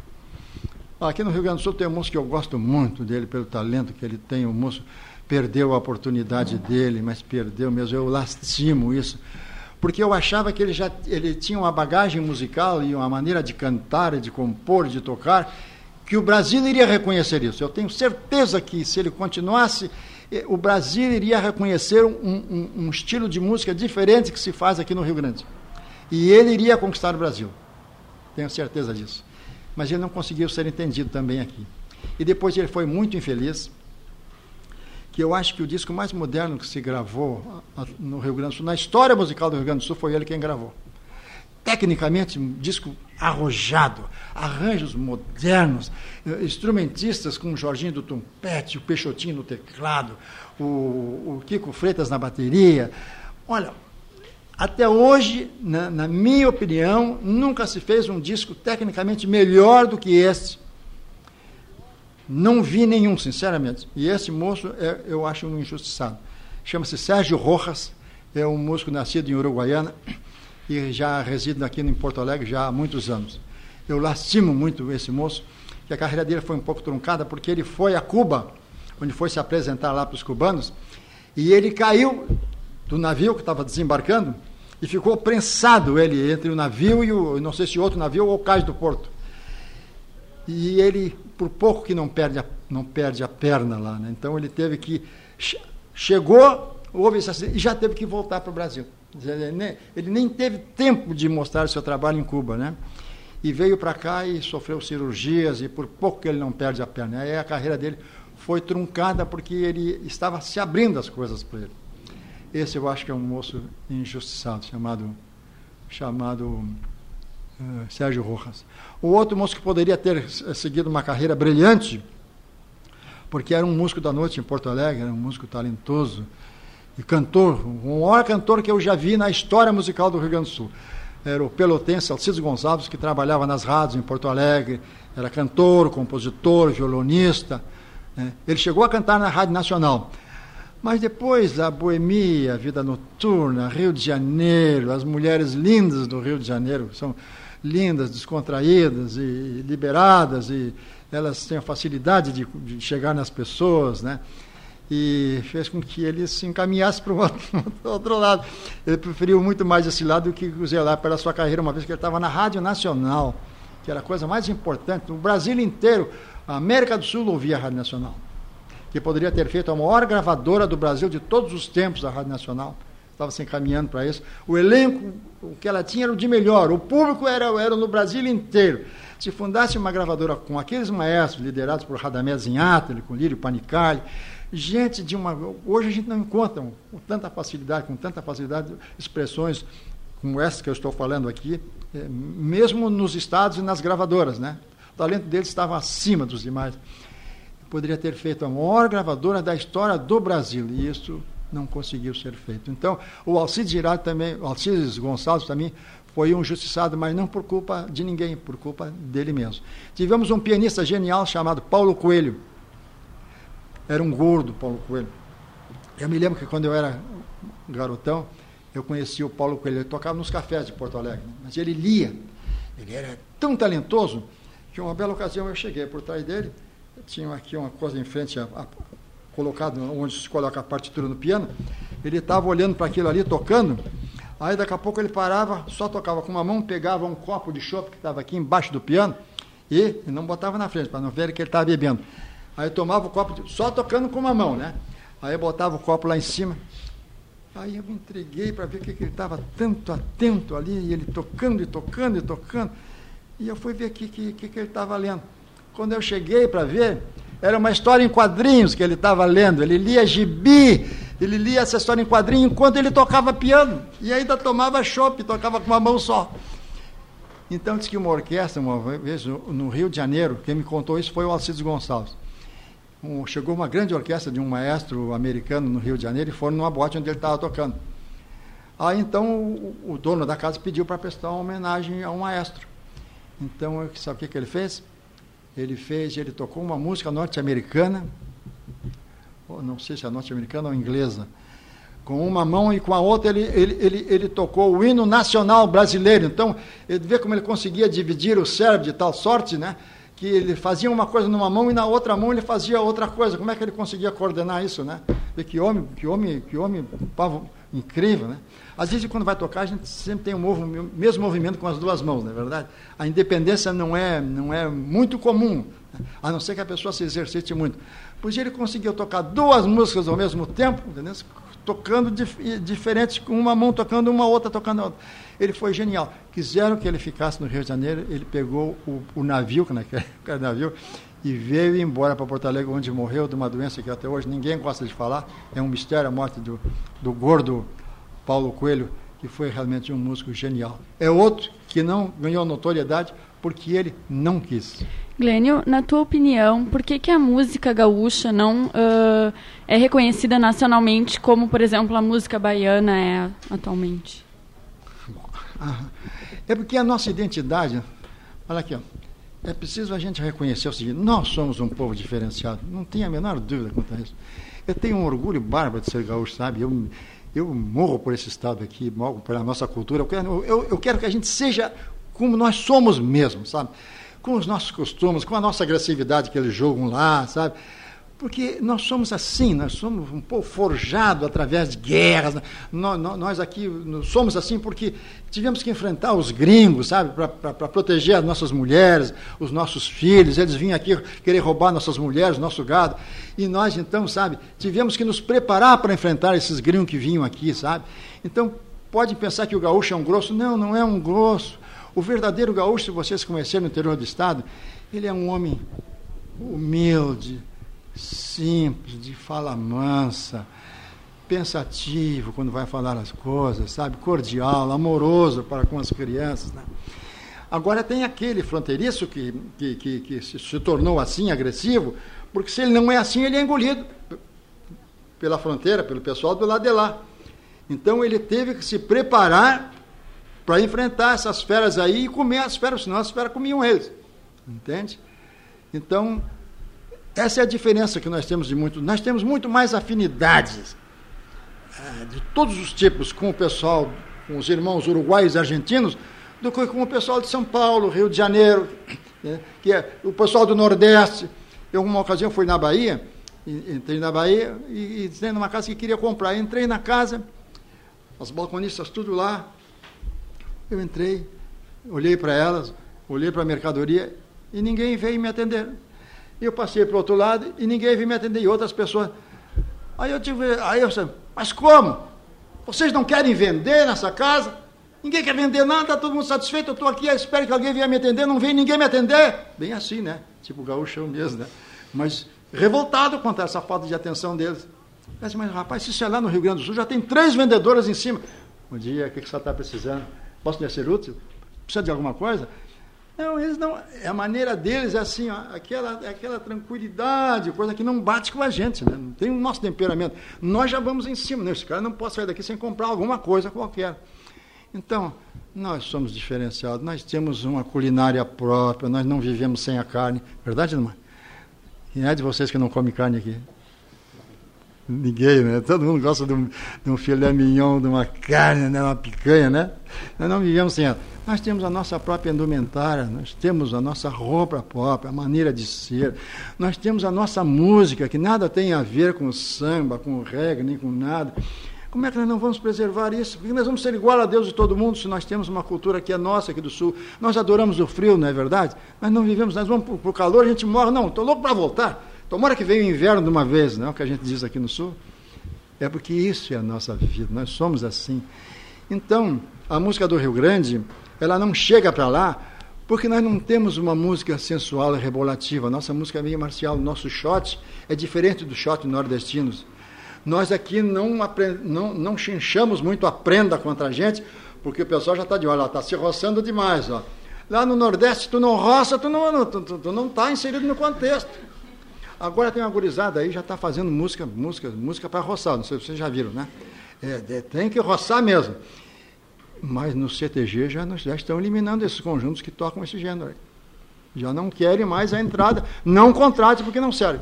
Aqui no Rio Grande do Sul tem um moço que eu gosto muito dele, pelo talento que ele tem. O moço perdeu a oportunidade dele, mas perdeu mesmo. Eu lastimo isso. Porque eu achava que ele já ele tinha uma bagagem musical e uma maneira de cantar, de compor, de tocar, que o Brasil iria reconhecer isso. Eu tenho certeza que, se ele continuasse, o Brasil iria reconhecer um, um, um estilo de música diferente que se faz aqui no Rio Grande. E ele iria conquistar o Brasil. Tenho certeza disso. Mas ele não conseguiu ser entendido também aqui. E depois ele foi muito infeliz, que eu acho que o disco mais moderno que se gravou no Rio Grande do Sul, na história musical do Rio Grande do Sul, foi ele quem gravou. Tecnicamente, um disco arrojado, arranjos modernos, instrumentistas como o Jorginho do trompete, o Peixotinho no teclado, o, o Kiko Freitas na bateria. Olha, até hoje, na, na minha opinião, nunca se fez um disco tecnicamente melhor do que este. Não vi nenhum, sinceramente. E esse moço, é, eu acho um injustiçado. Chama-se Sérgio Rojas, é um músico nascido em Uruguaiana, e já reside aqui em Porto Alegre já há muitos anos. Eu lastimo muito esse moço, que a carreira dele foi um pouco truncada, porque ele foi a Cuba, onde foi se apresentar lá para os cubanos, e ele caiu do navio que estava desembarcando, e ficou prensado ele entre o navio e o, não sei se outro navio ou o cais do porto. E ele, por pouco que não perde a, não perde a perna lá, né? Então ele teve que, chegou, houve esse acidente, e já teve que voltar para o Brasil. Ele nem, ele nem teve tempo de mostrar o seu trabalho em Cuba, né? E veio para cá e sofreu cirurgias, e por pouco que ele não perde a perna. Aí a carreira dele foi truncada porque ele estava se abrindo as coisas para ele. Esse eu acho que é um moço injustiçado, chamado, chamado uh, Sérgio Rojas. O outro músico que poderia ter seguido uma carreira brilhante, porque era um músico da noite em Porto Alegre, era um músico talentoso e cantor, o maior cantor que eu já vi na história musical do Rio Grande do Sul. Era o pelotense Alcides Gonçalves, que trabalhava nas rádios em Porto Alegre, era cantor, compositor, violonista. Né? Ele chegou a cantar na Rádio Nacional. Mas depois a boemia, a vida noturna, Rio de Janeiro, as mulheres lindas do Rio de Janeiro, são lindas, descontraídas e liberadas, e elas têm a facilidade de, de chegar nas pessoas, né? E fez com que ele se encaminhasse para o outro, outro lado. Ele preferiu muito mais esse lado do que zelar pela sua carreira, uma vez que ele estava na Rádio Nacional, que era a coisa mais importante. O Brasil inteiro, a América do Sul ouvia a Rádio Nacional, que poderia ter feito a maior gravadora do Brasil de todos os tempos, a Rádio Nacional. Estava se encaminhando para isso. O elenco, o que ela tinha era o de melhor. O público era, era no Brasil inteiro. Se fundasse uma gravadora com aqueles maestros liderados por Radamés Zináteli, com Lírio Panicali, gente de uma... Hoje a gente não encontra com tanta facilidade, com tanta facilidade, expressões como essa que eu estou falando aqui, é, mesmo nos estados e nas gravadoras, né? O talento deles estava acima dos demais. Poderia ter feito a maior gravadora da história do Brasil, e isso não conseguiu ser feito. Então, o Alcides Girardi também, o Alcides Gonçalves também foi um injustiçado, mas não por culpa de ninguém, por culpa dele mesmo. Tivemos um pianista genial chamado Paulo Coelho. Era um gordo, Paulo Coelho. Eu me lembro que quando eu era garotão, eu conheci o Paulo Coelho. Ele tocava nos cafés de Porto Alegre, mas ele lia. Ele era tão talentoso que uma bela ocasião eu cheguei por trás dele, tinha aqui uma coisa em frente, a, a, colocado onde se coloca a partitura no piano. Ele estava olhando para aquilo ali, tocando. Aí daqui a pouco ele parava, só tocava com uma mão, pegava um copo de chopp que estava aqui embaixo do piano e, e não botava na frente, para não ver que ele estava bebendo. Aí tomava o copo, de, só tocando com uma mão, né? Aí botava o copo lá em cima. Aí eu me entreguei para ver o que, que ele estava tanto atento ali, e ele tocando e tocando e tocando. E eu fui ver o que, que, que, que ele estava lendo. Quando eu cheguei para ver, era uma história em quadrinhos que ele estava lendo. Ele lia gibi, ele lia essa história em quadrinhos enquanto ele tocava piano. E ainda tomava chopp, tocava com uma mão só. Então, disse que uma orquestra, uma vez no Rio de Janeiro, quem me contou isso foi o Alcides Gonçalves. Um, chegou uma grande orquestra de um maestro americano no Rio de Janeiro e foram numa boate onde ele estava tocando. Aí, então, o, o dono da casa pediu para prestar uma homenagem ao maestro. Então, eu, sabe o que, que ele fez? Ele fez, ele tocou uma música norte-americana, não sei se é norte-americana ou inglesa, com uma mão e com a outra ele, ele, ele, ele tocou o hino nacional brasileiro. Então, ele vê como ele conseguia dividir o cérebro de tal sorte, né, que ele fazia uma coisa numa mão e na outra mão ele fazia outra coisa. Como é que ele conseguia coordenar isso, né? E que homem, que homem, que homem pavo, incrível, né? Às vezes, quando vai tocar, a gente sempre tem o um mesmo movimento com as duas mãos, não é verdade? A independência não é, não é muito comum, a não ser que a pessoa se exercite muito. Pois ele conseguiu tocar duas músicas ao mesmo tempo, entendeu? Tocando dif- diferentes, com uma mão tocando uma, outra tocando outra. Ele foi genial. Quiseram que ele ficasse no Rio de Janeiro, ele pegou o, o navio, naquele navio, e veio embora para Porto Alegre, onde morreu de uma doença que até hoje ninguém gosta de falar. É um mistério a morte do, do gordo Paulo Coelho, que foi realmente um músico genial. É outro que não ganhou notoriedade porque ele não quis. Glênio, na tua opinião, por que, que a música gaúcha não uh, é reconhecida nacionalmente como, por exemplo, a música baiana é atualmente? É porque a nossa identidade... Olha aqui, ó, é preciso a gente reconhecer o seguinte: nós somos um povo diferenciado, não tenho a menor dúvida quanto a isso. Eu tenho um orgulho bárbaro de ser gaúcho, sabe? Eu, eu morro por esse estado aqui, morro pela nossa cultura. Eu quero, eu, eu quero que a gente seja como nós somos mesmo, sabe? Com os nossos costumes, com a nossa agressividade que eles jogam lá, sabe? Porque nós somos assim, nós somos um povo forjado através de guerras. Nós, nós aqui somos assim porque tivemos que enfrentar os gringos, sabe? Para proteger as nossas mulheres, os nossos filhos. Eles vinham aqui querer roubar nossas mulheres, nosso gado. E nós, então, sabe, tivemos que nos preparar para enfrentar esses gringos que vinham aqui, sabe? Então, pode pensar que o gaúcho é um grosso. Não, não é um grosso. O verdadeiro gaúcho, se vocês conhecerem no interior do estado, ele é um homem humilde, simples, de fala mansa, pensativo quando vai falar as coisas, sabe? Cordial, amoroso para com as crianças, né? Agora tem aquele fronteiriço que, que, que, que se, se tornou assim, agressivo, porque se ele não é assim, ele é engolido pela fronteira, pelo pessoal do lado de lá. Então ele teve que se preparar para enfrentar essas feras aí e comer as feras, senão as feras comiam eles. Entende? Então, essa é a diferença que nós temos de muito. Nós temos muito mais afinidades ah, de todos os tipos com o pessoal, com os irmãos uruguaios e argentinos, do que com o pessoal de São Paulo, Rio de Janeiro, né, que é o pessoal do Nordeste. Eu, uma ocasião, fui na Bahia, entrei na Bahia e entrei numa casa que queria comprar. Entrei na casa, as balconistas tudo lá. Eu entrei, olhei para elas, olhei para a mercadoria e ninguém veio me atender. Eu passei para o outro lado e ninguém veio me atender. E outras pessoas. Aí eu tive. Aí eu disse, mas como? Vocês não querem vender nessa casa? Ninguém quer vender nada, está todo mundo satisfeito, eu estou aqui, eu espero que alguém venha me atender, não vem ninguém me atender. Bem assim, né? Tipo gaúcho mesmo, né? Mas revoltado contra essa falta de atenção deles. Eu disse, mas rapaz, se isso é lá no Rio Grande do Sul, já tem três vendedoras em cima. Bom dia, o que, que você está precisando? Posso lhe ser útil? Precisa de alguma coisa? Não, eles não. A maneira deles é assim, ó, aquela, aquela tranquilidade, coisa que não bate com a gente, né? Não tem o nosso temperamento. Nós já vamos em cima, né? Esse cara não pode sair daqui sem comprar alguma coisa qualquer. Então, nós somos diferenciados, nós temos uma culinária própria, nós não vivemos sem a carne. Verdade, não é? Quem é de vocês que não come carne aqui? Ninguém, né? Todo mundo gosta de um, de um filé mignon, de uma carne, né? Uma picanha, né? Nós não vivemos sem ela. Nós temos a nossa própria indumentária, nós temos a nossa roupa própria, a maneira de ser. Nós temos a nossa música, que nada tem a ver com o samba, com o reggae, nem com nada. Como é que nós não vamos preservar isso? Porque nós vamos ser igual a Deus de todo mundo se nós temos uma cultura que é nossa aqui do Sul. Nós adoramos o frio, não é verdade? Nós não vivemos, nós vamos para o calor, a gente morre. Não, estou louco para voltar. Tomara que venha o inverno de uma vez, não é o que a gente diz aqui no Sul? É porque isso é a nossa vida, nós somos assim. Então, a música do Rio Grande, ela não chega para lá porque nós não temos uma música sensual e rebolativa. Nossa música é meio marcial, o nosso shot é diferente do shot nordestinos. Nós aqui não, aprend... não, não chinchamos muito a prenda contra a gente, porque o pessoal já está de olho, está se roçando demais. Ó. Lá no Nordeste, tu não roça, tu não está tu, tu não tá inserido no contexto. Agora tem uma gurizada aí, já está fazendo música, música, música para roçar, não sei se vocês já viram, né? É, é, tem que roçar mesmo. Mas no C T G já, já estão eliminando esses conjuntos que tocam esse gênero. Já não querem mais a entrada, não contrate porque não serve.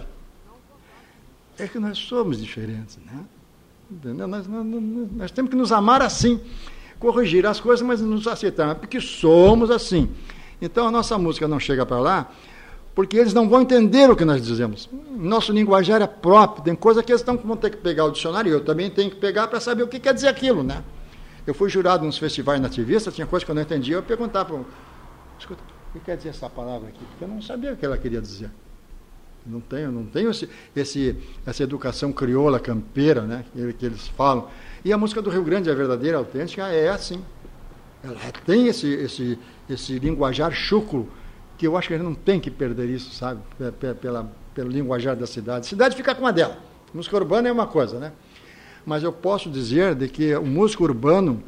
É que nós somos diferentes, né? Entendeu? Nós, nós, nós temos que nos amar assim, corrigir as coisas, mas nos aceitar, porque somos assim. Então a nossa música não chega para lá, porque eles não vão entender o que nós dizemos. Nosso linguajar é próprio, tem coisa que eles estão, vão ter que pegar o dicionário, eu também tenho que pegar para saber o que quer dizer aquilo, né? Eu fui jurado nos festivais nativistas, tinha coisa que eu não entendia, eu perguntava para o escuta, o que quer dizer essa palavra aqui? Porque eu não sabia o que ela queria dizer. Não tenho, não tenho esse, esse, essa educação crioula, campeira, né, que, que eles falam. E a música do Rio Grande, a verdadeira, a autêntica, é assim. Ela tem esse, esse, esse linguajar chucro, que eu acho que a gente não tem que perder isso, sabe, pela, pela, pelo linguajar da cidade. A cidade fica com a dela. A música urbana é uma coisa, né? Mas eu posso dizer de que o músico urbano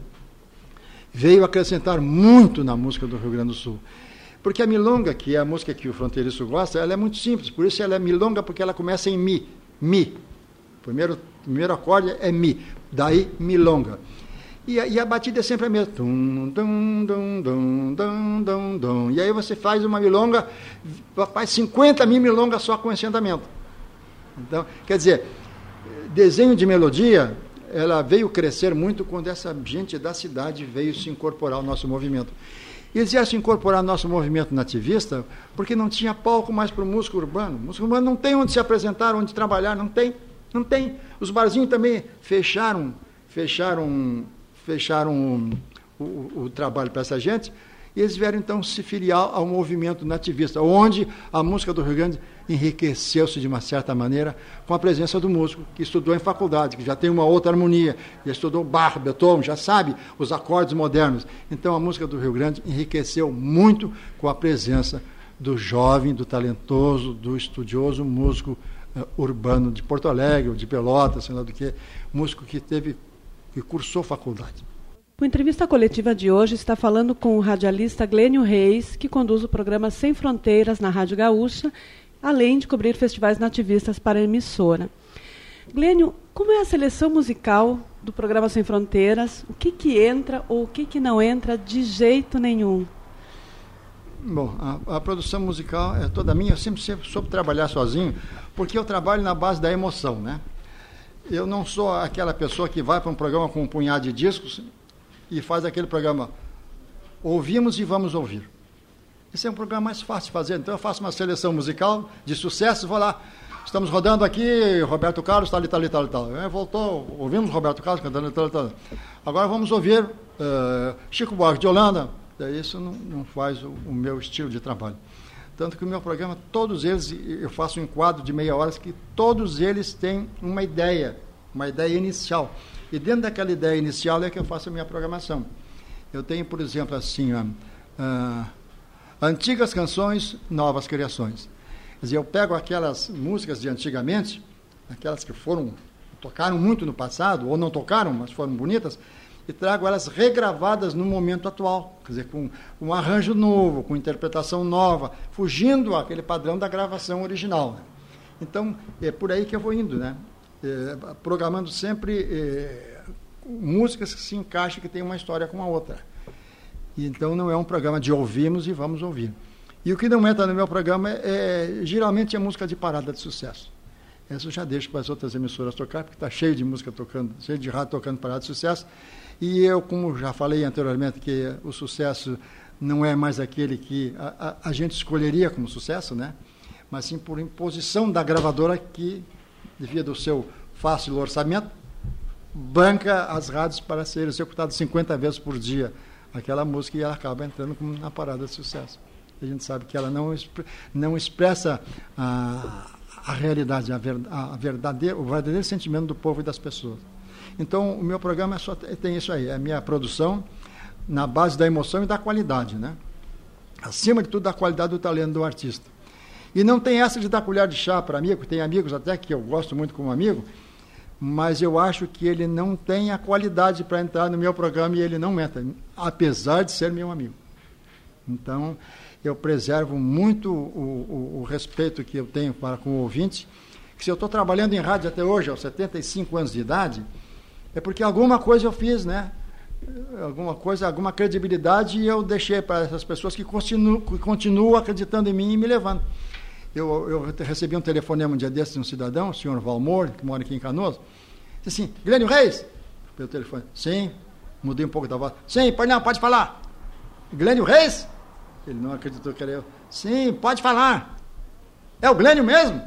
veio acrescentar muito na música do Rio Grande do Sul. Porque a milonga, que é a música que o fronteiriço gosta, ela é muito simples. Por isso ela é milonga, porque ela começa em mi. Mi. O primeiro, primeiro acorde é mi. Daí, milonga. E a, e a batida é sempre a mesma. Dum, dum, dum, dum, dum, dum, dum. E aí você faz uma milonga, faz cinquenta mil milongas só com esse andamento. Então, quer dizer, desenho de melodia, ela veio crescer muito quando essa gente da cidade veio se incorporar ao nosso movimento. E eles iam se incorporar no nosso movimento nativista porque não tinha palco mais para o músico urbano. O músico urbano não tem onde se apresentar, onde trabalhar, não tem. Não tem. Os barzinhos também fecharam, fecharam, fecharam o, o, o trabalho para essa gente, e eles vieram então se filiar ao movimento nativista, onde a música do Rio Grande enriqueceu-se de uma certa maneira com a presença do músico que estudou em faculdade, que já tem uma outra harmonia, já estudou Bach, Beethoven, já sabe os acordes modernos. Então a música do Rio Grande enriqueceu muito com a presença do jovem, do talentoso, do estudioso músico uh, urbano de Porto Alegre, ou de Pelotas, sei lá do que, músico que teve, que cursou faculdade. O Entrevista Coletiva de hoje está falando com o radialista Glênio Reis, que conduz o programa Sem Fronteiras na Rádio Gaúcha, além de cobrir festivais nativistas para a emissora. Glênio, como é a seleção musical do programa Sem Fronteiras? O que, que entra ou o que, que não entra de jeito nenhum? Bom, a, a produção musical é toda minha. Eu sempre, sempre soube trabalhar sozinho, porque eu trabalho na base da emoção, né? Eu não sou aquela pessoa que vai para um programa com um punhado de discos e faz aquele programa, ouvimos e vamos ouvir. Esse é um programa mais fácil de fazer. Então eu faço uma seleção musical de sucesso, vou lá, estamos rodando aqui, Roberto Carlos, tal e tal e tal e tal. É, voltou, ouvimos Roberto Carlos cantando tal e tal. Agora vamos ouvir uh, Chico Buarque de Holanda. Isso não, não faz o, o meu estilo de trabalho. Tanto que o meu programa, todos eles, eu faço um quadro de meia hora que todos eles têm uma ideia, uma ideia inicial. E dentro daquela ideia inicial é que eu faço a minha programação. Eu tenho, por exemplo, assim, uh, uh, antigas canções, novas criações. Quer dizer, eu pego aquelas músicas de antigamente, aquelas que foram, tocaram muito no passado, ou não tocaram, mas foram bonitas, e trago elas regravadas no momento atual, quer dizer, com um arranjo novo, com interpretação nova, fugindo aquele padrão da gravação original. Né? Então, é por aí que eu vou indo, né? É, programando sempre é, músicas que se encaixem, que tem uma história com a outra. E, então, não é um programa de ouvimos e vamos ouvir. E o que não entra no meu programa é, é geralmente, é música de parada de sucesso. Essa eu já deixo para as outras emissoras tocar, porque está cheio de música tocando, cheio de rádio tocando parada de sucesso. E eu, como já falei anteriormente, que o sucesso não é mais aquele que a, a, a gente escolheria como sucesso, né? Mas sim por imposição da gravadora que, devido ao seu fácil orçamento, banca as rádios para ser executado cinquenta vezes por dia aquela música, e ela acaba entrando como na parada de sucesso. A gente sabe que ela não, não expressa a, a realidade, a ver, a verdadeira, o verdadeiro sentimento do povo e das pessoas. Então, o meu programa é só, tem isso aí, é a minha produção na base da emoção e da qualidade, né? Acima de tudo, da qualidade do talento do artista. E não tem essa de dar colher de chá para amigo, tem amigos até que eu gosto muito como amigo, mas eu acho que ele não tem a qualidade para entrar no meu programa e ele não entra, apesar de ser meu amigo. Então, eu preservo muito o, o, o respeito que eu tenho para com o ouvinte, que se eu estou trabalhando em rádio até hoje, aos setenta e cinco anos de idade, é porque alguma coisa eu fiz, né? Alguma coisa, alguma credibilidade, e eu deixei para essas pessoas que continuam, que continuam acreditando em mim e me levando. Eu, eu recebi um telefonema um dia desses de um cidadão, o senhor Valmor, que mora aqui em Canoas, disse assim: Glênio Reis? Pelo telefone. Sim, mudei um pouco da voz. Sim, pode não, pode falar. Glênio Reis? Ele não acreditou que era eu. Sim, pode falar. É o Glênio mesmo?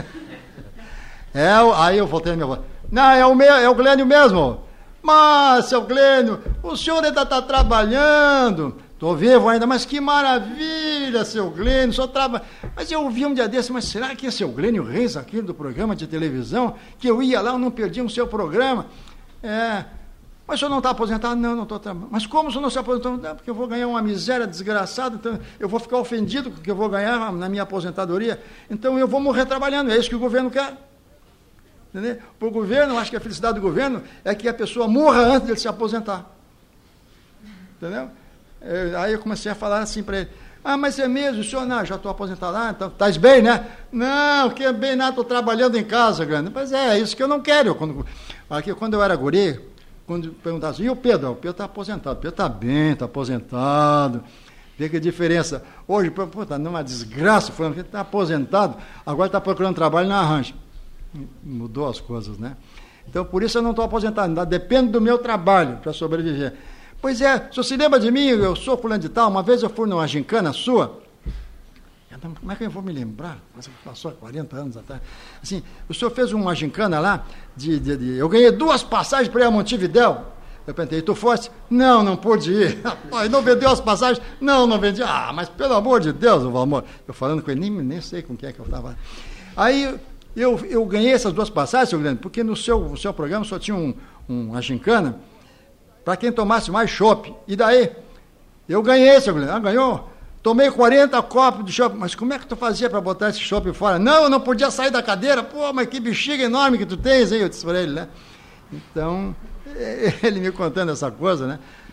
é, aí eu voltei a minha voz. Não, é o, meu, é o Glênio mesmo. Mas, seu Glênio, o senhor ainda está trabalhando. Estou vivo ainda, mas que maravilha, seu Glênio. Só traba... Mas eu ouvi um dia desse, mas será que esse é o Glênio Reis, aquele do programa de televisão? Que eu ia lá, eu não perdia o seu programa. É... Mas o senhor não está aposentado? Não, não estou trabalhando. Mas como o senhor não se aposentou? Não, porque eu vou ganhar uma miséria desgraçada, então eu vou ficar ofendido com o que eu vou ganhar na minha aposentadoria. Então eu vou morrer trabalhando, é isso que o governo quer. Entendeu? Para o governo, eu acho que a felicidade do governo é que a pessoa morra antes de ele se aposentar. Entendeu? É, aí eu comecei a falar assim para ele: ah, mas é mesmo, o senhor, não, já estou aposentado, ah, então estás bem, né? Não, que é bem nada, estou trabalhando em casa, grande. Mas é, é isso que eu não quero. Eu, quando, aqui, quando eu era guri, quando perguntavam assim: e o Pedro? O Pedro está aposentado. O Pedro está bem, está aposentado. Vê que diferença. Hoje, está numa desgraça, falando que ele está aposentado, agora está procurando trabalho na arranja. Mudou as coisas, né? Então, por isso eu não estou aposentado, depende do meu trabalho para sobreviver. Pois é, o senhor se lembra de mim? Eu sou fulano de tal, uma vez eu fui numa gincana sua. Como é que eu vou me lembrar? Passou há quarenta anos atrás. Assim, o senhor fez uma gincana lá, de, de, de, eu ganhei duas passagens para ir a Montevidéu. Eu perguntei: tu foste? Não, não pude ir. Rapaz, não vendeu as passagens? Não, não vendi. Ah, mas pelo amor de Deus, o Valmor. Eu falando com ele, nem, nem sei com quem é que eu estava. Aí eu, eu ganhei essas duas passagens, seu Grande, porque no seu, no seu programa só tinha um, um, uma gincana para quem tomasse mais chopp. E daí? Eu ganhei, seu Grande. Ah, ganhou? Tomei quarenta copos de chopp. Mas como é que tu fazia para botar esse chopp fora? Não, eu não podia sair da cadeira. Pô, mas que bexiga enorme que tu tens, hein? Eu disse para ele, né? Então, ele me contando essa coisa, né?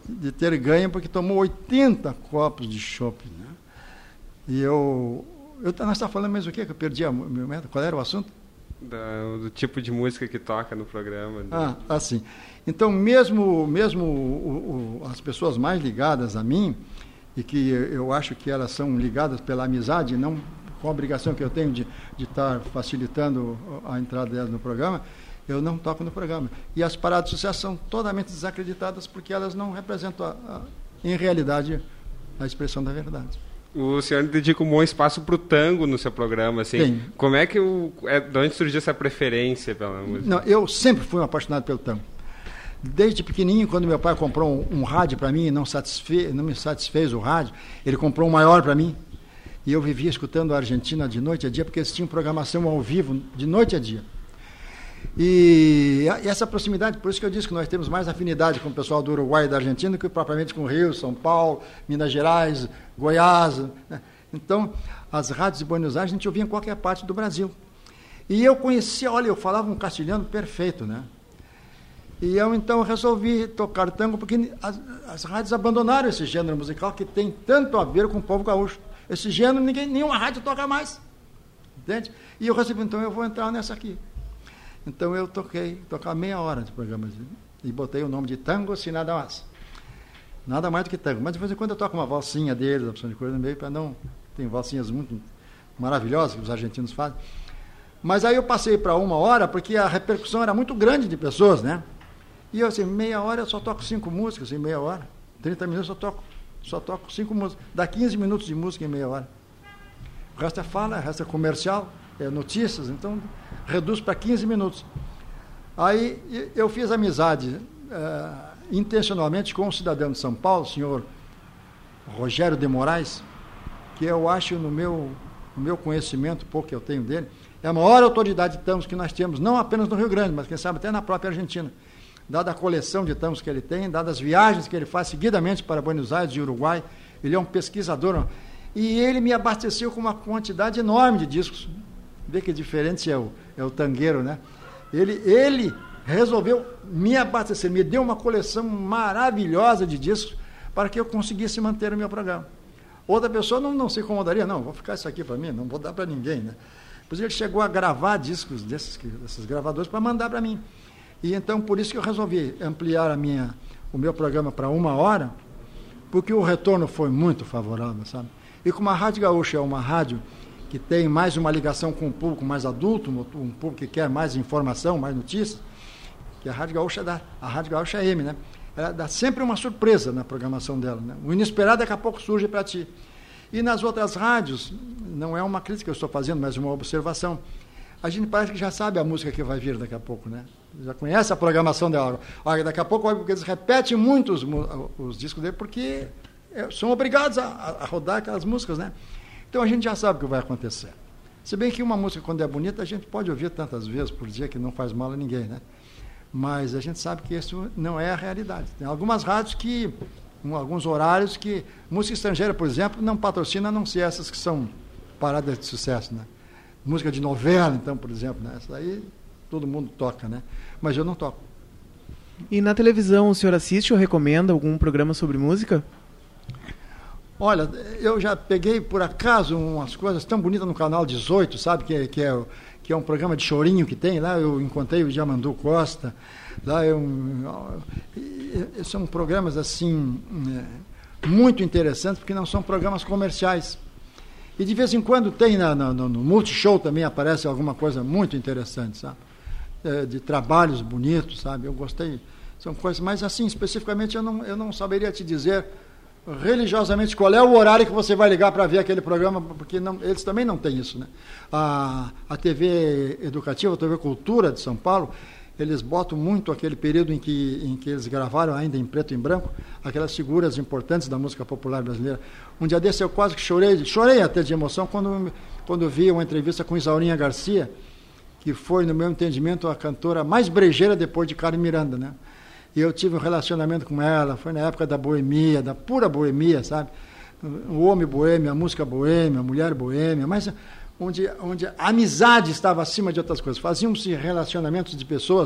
de ter ganho, porque tomou oitenta copos de chopp, né? E eu... eu nós estávamos falando mesmo o quê? Que eu perdi a meu método. Qual era o assunto? Da, do tipo de música que toca no programa. Né? Ah, assim. Então, mesmo, mesmo o, o, as pessoas mais ligadas a mim, e que eu acho que elas são ligadas pela amizade, não com a obrigação que eu tenho de, de estar facilitando a entrada delas no programa, eu não toco no programa. E as paradas de sucesso são totalmente desacreditadas porque elas não representam, a, a, em realidade, a expressão da verdade. O senhor dedica um bom espaço para o tango no seu programa, assim. Sim. Como é que o, é, de onde surgiu essa preferência pela música? Não, eu sempre fui um apaixonado pelo tango. Desde pequenininho, quando meu pai comprou um, um rádio para mim e não, satisfe, não me satisfez o rádio, ele comprou um maior para mim. E eu vivia escutando a Argentina de noite a dia, porque eles tinham programação ao vivo de noite a dia. E, e essa proximidade, por isso que eu disse que nós temos mais afinidade com o pessoal do Uruguai e da Argentina do que propriamente com o Rio, São Paulo, Minas Gerais, Goiás. Né? Então, as rádios de Buenos Aires a gente ouvia em qualquer parte do Brasil. E eu conhecia, olha, eu falava um castelhano perfeito, né? E eu então resolvi tocar tango, porque as, as rádios abandonaram esse gênero musical que tem tanto a ver com o povo gaúcho. Esse gênero, ninguém, nenhuma rádio toca mais. Entende? E eu resolvi, então eu vou entrar nessa aqui. Então eu toquei, tocar meia hora de programa e botei o nome de Tango Se Nada Mais. Nada mais do que tango. Mas de vez em quando eu toco uma valsinha deles, opção de coisa no meio, para não... Tem valsinhas muito maravilhosas que os argentinos fazem. Mas aí eu passei para uma hora, porque a repercussão era muito grande de pessoas, né? E eu assim, meia hora eu só toco cinco músicas em meia hora. trinta minutos eu toco, só toco cinco músicas. Dá quinze minutos de música em meia hora. O resto é fala, o resto é comercial, é notícias, então reduz para quinze minutos. Aí eu fiz amizade uh, intencionalmente com um cidadão de São Paulo, o senhor Rogério de Moraes, que eu acho, no meu, no meu conhecimento, pouco que eu tenho dele, é a maior autoridade de tangos que nós temos, não apenas no Rio Grande, mas quem sabe até na própria Argentina. Dada a coleção de tangos que ele tem, dadas as viagens que ele faz seguidamente para Buenos Aires e Uruguai, ele é um pesquisador. E ele me abasteceu com uma quantidade enorme de discos. Vê que diferente é o, é o tangueiro, né? Ele, ele resolveu me abastecer, me deu uma coleção maravilhosa de discos para que eu conseguisse manter o meu programa. Outra pessoa não, não se incomodaria, não, vou ficar isso aqui para mim, não vou dar para ninguém, né? Pois ele chegou a gravar discos desses, desses gravadores para mandar para mim. E então, por isso que eu resolvi ampliar a minha, o meu programa para uma hora, porque o retorno foi muito favorável, sabe? E como a Rádio Gaúcha é uma rádio que tem mais uma ligação com o público mais adulto, um público que quer mais informação, mais notícias, que a Rádio Gaúcha dá, a Rádio Gaúcha M, né? Ela dá sempre uma surpresa na programação dela, né? O inesperado daqui a pouco surge para ti. E nas outras rádios, não é uma crítica que eu estou fazendo, mas uma observação. A gente parece que já sabe a música que vai vir daqui a pouco, né? Já conhece a programação dela. Olha, daqui a pouco, porque eles repetem muito os, os discos dele, porque são obrigados a, a rodar aquelas músicas, né? Então a gente já sabe o que vai acontecer. Se bem que uma música, quando é bonita, a gente pode ouvir tantas vezes por dia que não faz mal a ninguém, né? Mas a gente sabe que isso não é a realidade. Tem algumas rádios que, em alguns horários que, música estrangeira, por exemplo, não patrocina, a não ser essas que são paradas de sucesso, né? Música de novela, então, por exemplo, né? Essa aí todo mundo toca, né? Mas eu não toco. E na televisão, o senhor assiste ou recomenda algum programa sobre música? Olha, eu já peguei, por acaso, umas coisas tão bonitas no Canal dezoito, sabe? Que, que, é, que é um programa de chorinho que tem lá. Eu encontrei o Diamandu Costa. Lá eu, eu, são programas, assim, é, muito interessantes, porque não são programas comerciais. E de vez em quando tem na, na, no, no Multishow também aparece alguma coisa muito interessante, sabe? É, de trabalhos bonitos, sabe? Eu gostei. São coisas, mas assim, especificamente eu não, eu não saberia te dizer religiosamente qual é o horário que você vai ligar para ver aquele programa, porque não, eles também não têm isso, né? A, a T V Educativa, a T V Cultura de São Paulo, eles botam muito aquele período em que, em que eles gravaram ainda em preto e branco, aquelas figuras importantes da música popular brasileira. Um dia desse eu quase que chorei, chorei até de emoção quando, quando vi uma entrevista com Isaurinha Garcia, que foi, no meu entendimento, a cantora mais brejeira depois de Carmen Miranda, né? E eu tive um relacionamento com ela, foi na época da boemia, da pura boemia, sabe? O homem boêmio, a música boêmia, a mulher boêmia, mas onde, onde a amizade estava acima de outras coisas. Faziam-se relacionamentos de pessoas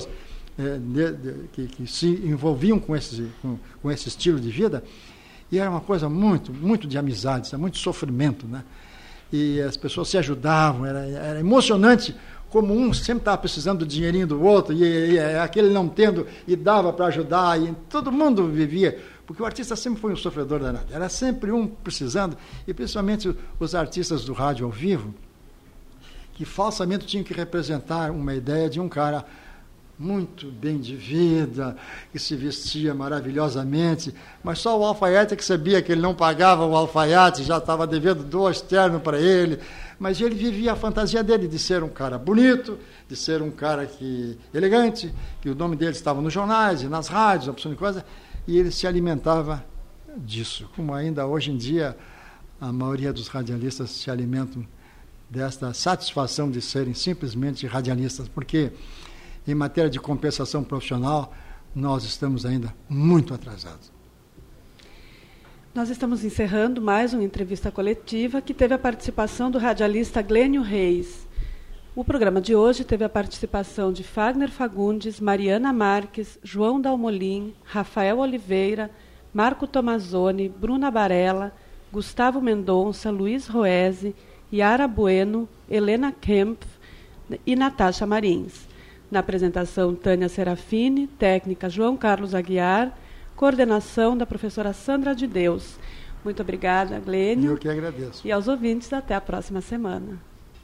é, de, de, que, que se envolviam com esse, com, com esse estilo de vida, e era uma coisa muito, muito de amizade, muito sofrimento, né? E as pessoas se ajudavam, era, era emocionante, como um sempre estava precisando do dinheirinho do outro, e, e, e aquele não tendo, e dava para ajudar, e todo mundo vivia, porque o artista sempre foi um sofredor danado, era sempre um precisando, e principalmente os artistas do rádio ao vivo, que falsamente tinham que representar uma ideia de um cara muito bem de vida, que se vestia maravilhosamente, mas só o alfaiate que sabia que ele não pagava o alfaiate, já estava devendo dois ternos para ele, mas ele vivia a fantasia dele de ser um cara bonito, de ser um cara que, elegante, que o nome dele estava nos jornais e nas rádios, uma opção de coisa, e ele se alimentava disso, como ainda hoje em dia a maioria dos radialistas se alimentam desta satisfação de serem simplesmente radialistas, porque em matéria de compensação profissional, nós estamos ainda muito atrasados. Nós estamos encerrando mais uma entrevista coletiva que teve a participação do radialista Glênio Reis. O programa de hoje teve a participação de Fagner Fagundes, Mariana Marques, João Dalmolin, Rafael Oliveira, Marco Tomazoni, Bruna Barella, Gustavo Mendonça, Luiz Roese, Yara Bueno, Helena Kempf e Natasha Marins. Na apresentação, Tânia Serafini, técnica João Carlos Aguiar, coordenação da professora Sandra de Deus. Muito obrigada, Glênio. Eu que agradeço. E aos ouvintes, até a próxima semana.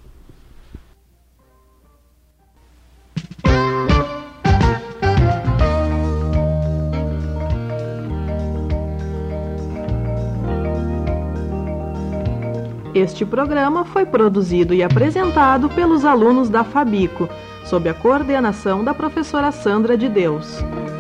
Este programa foi produzido e apresentado pelos alunos da Fabico, sob a coordenação da professora Sandra de Deus.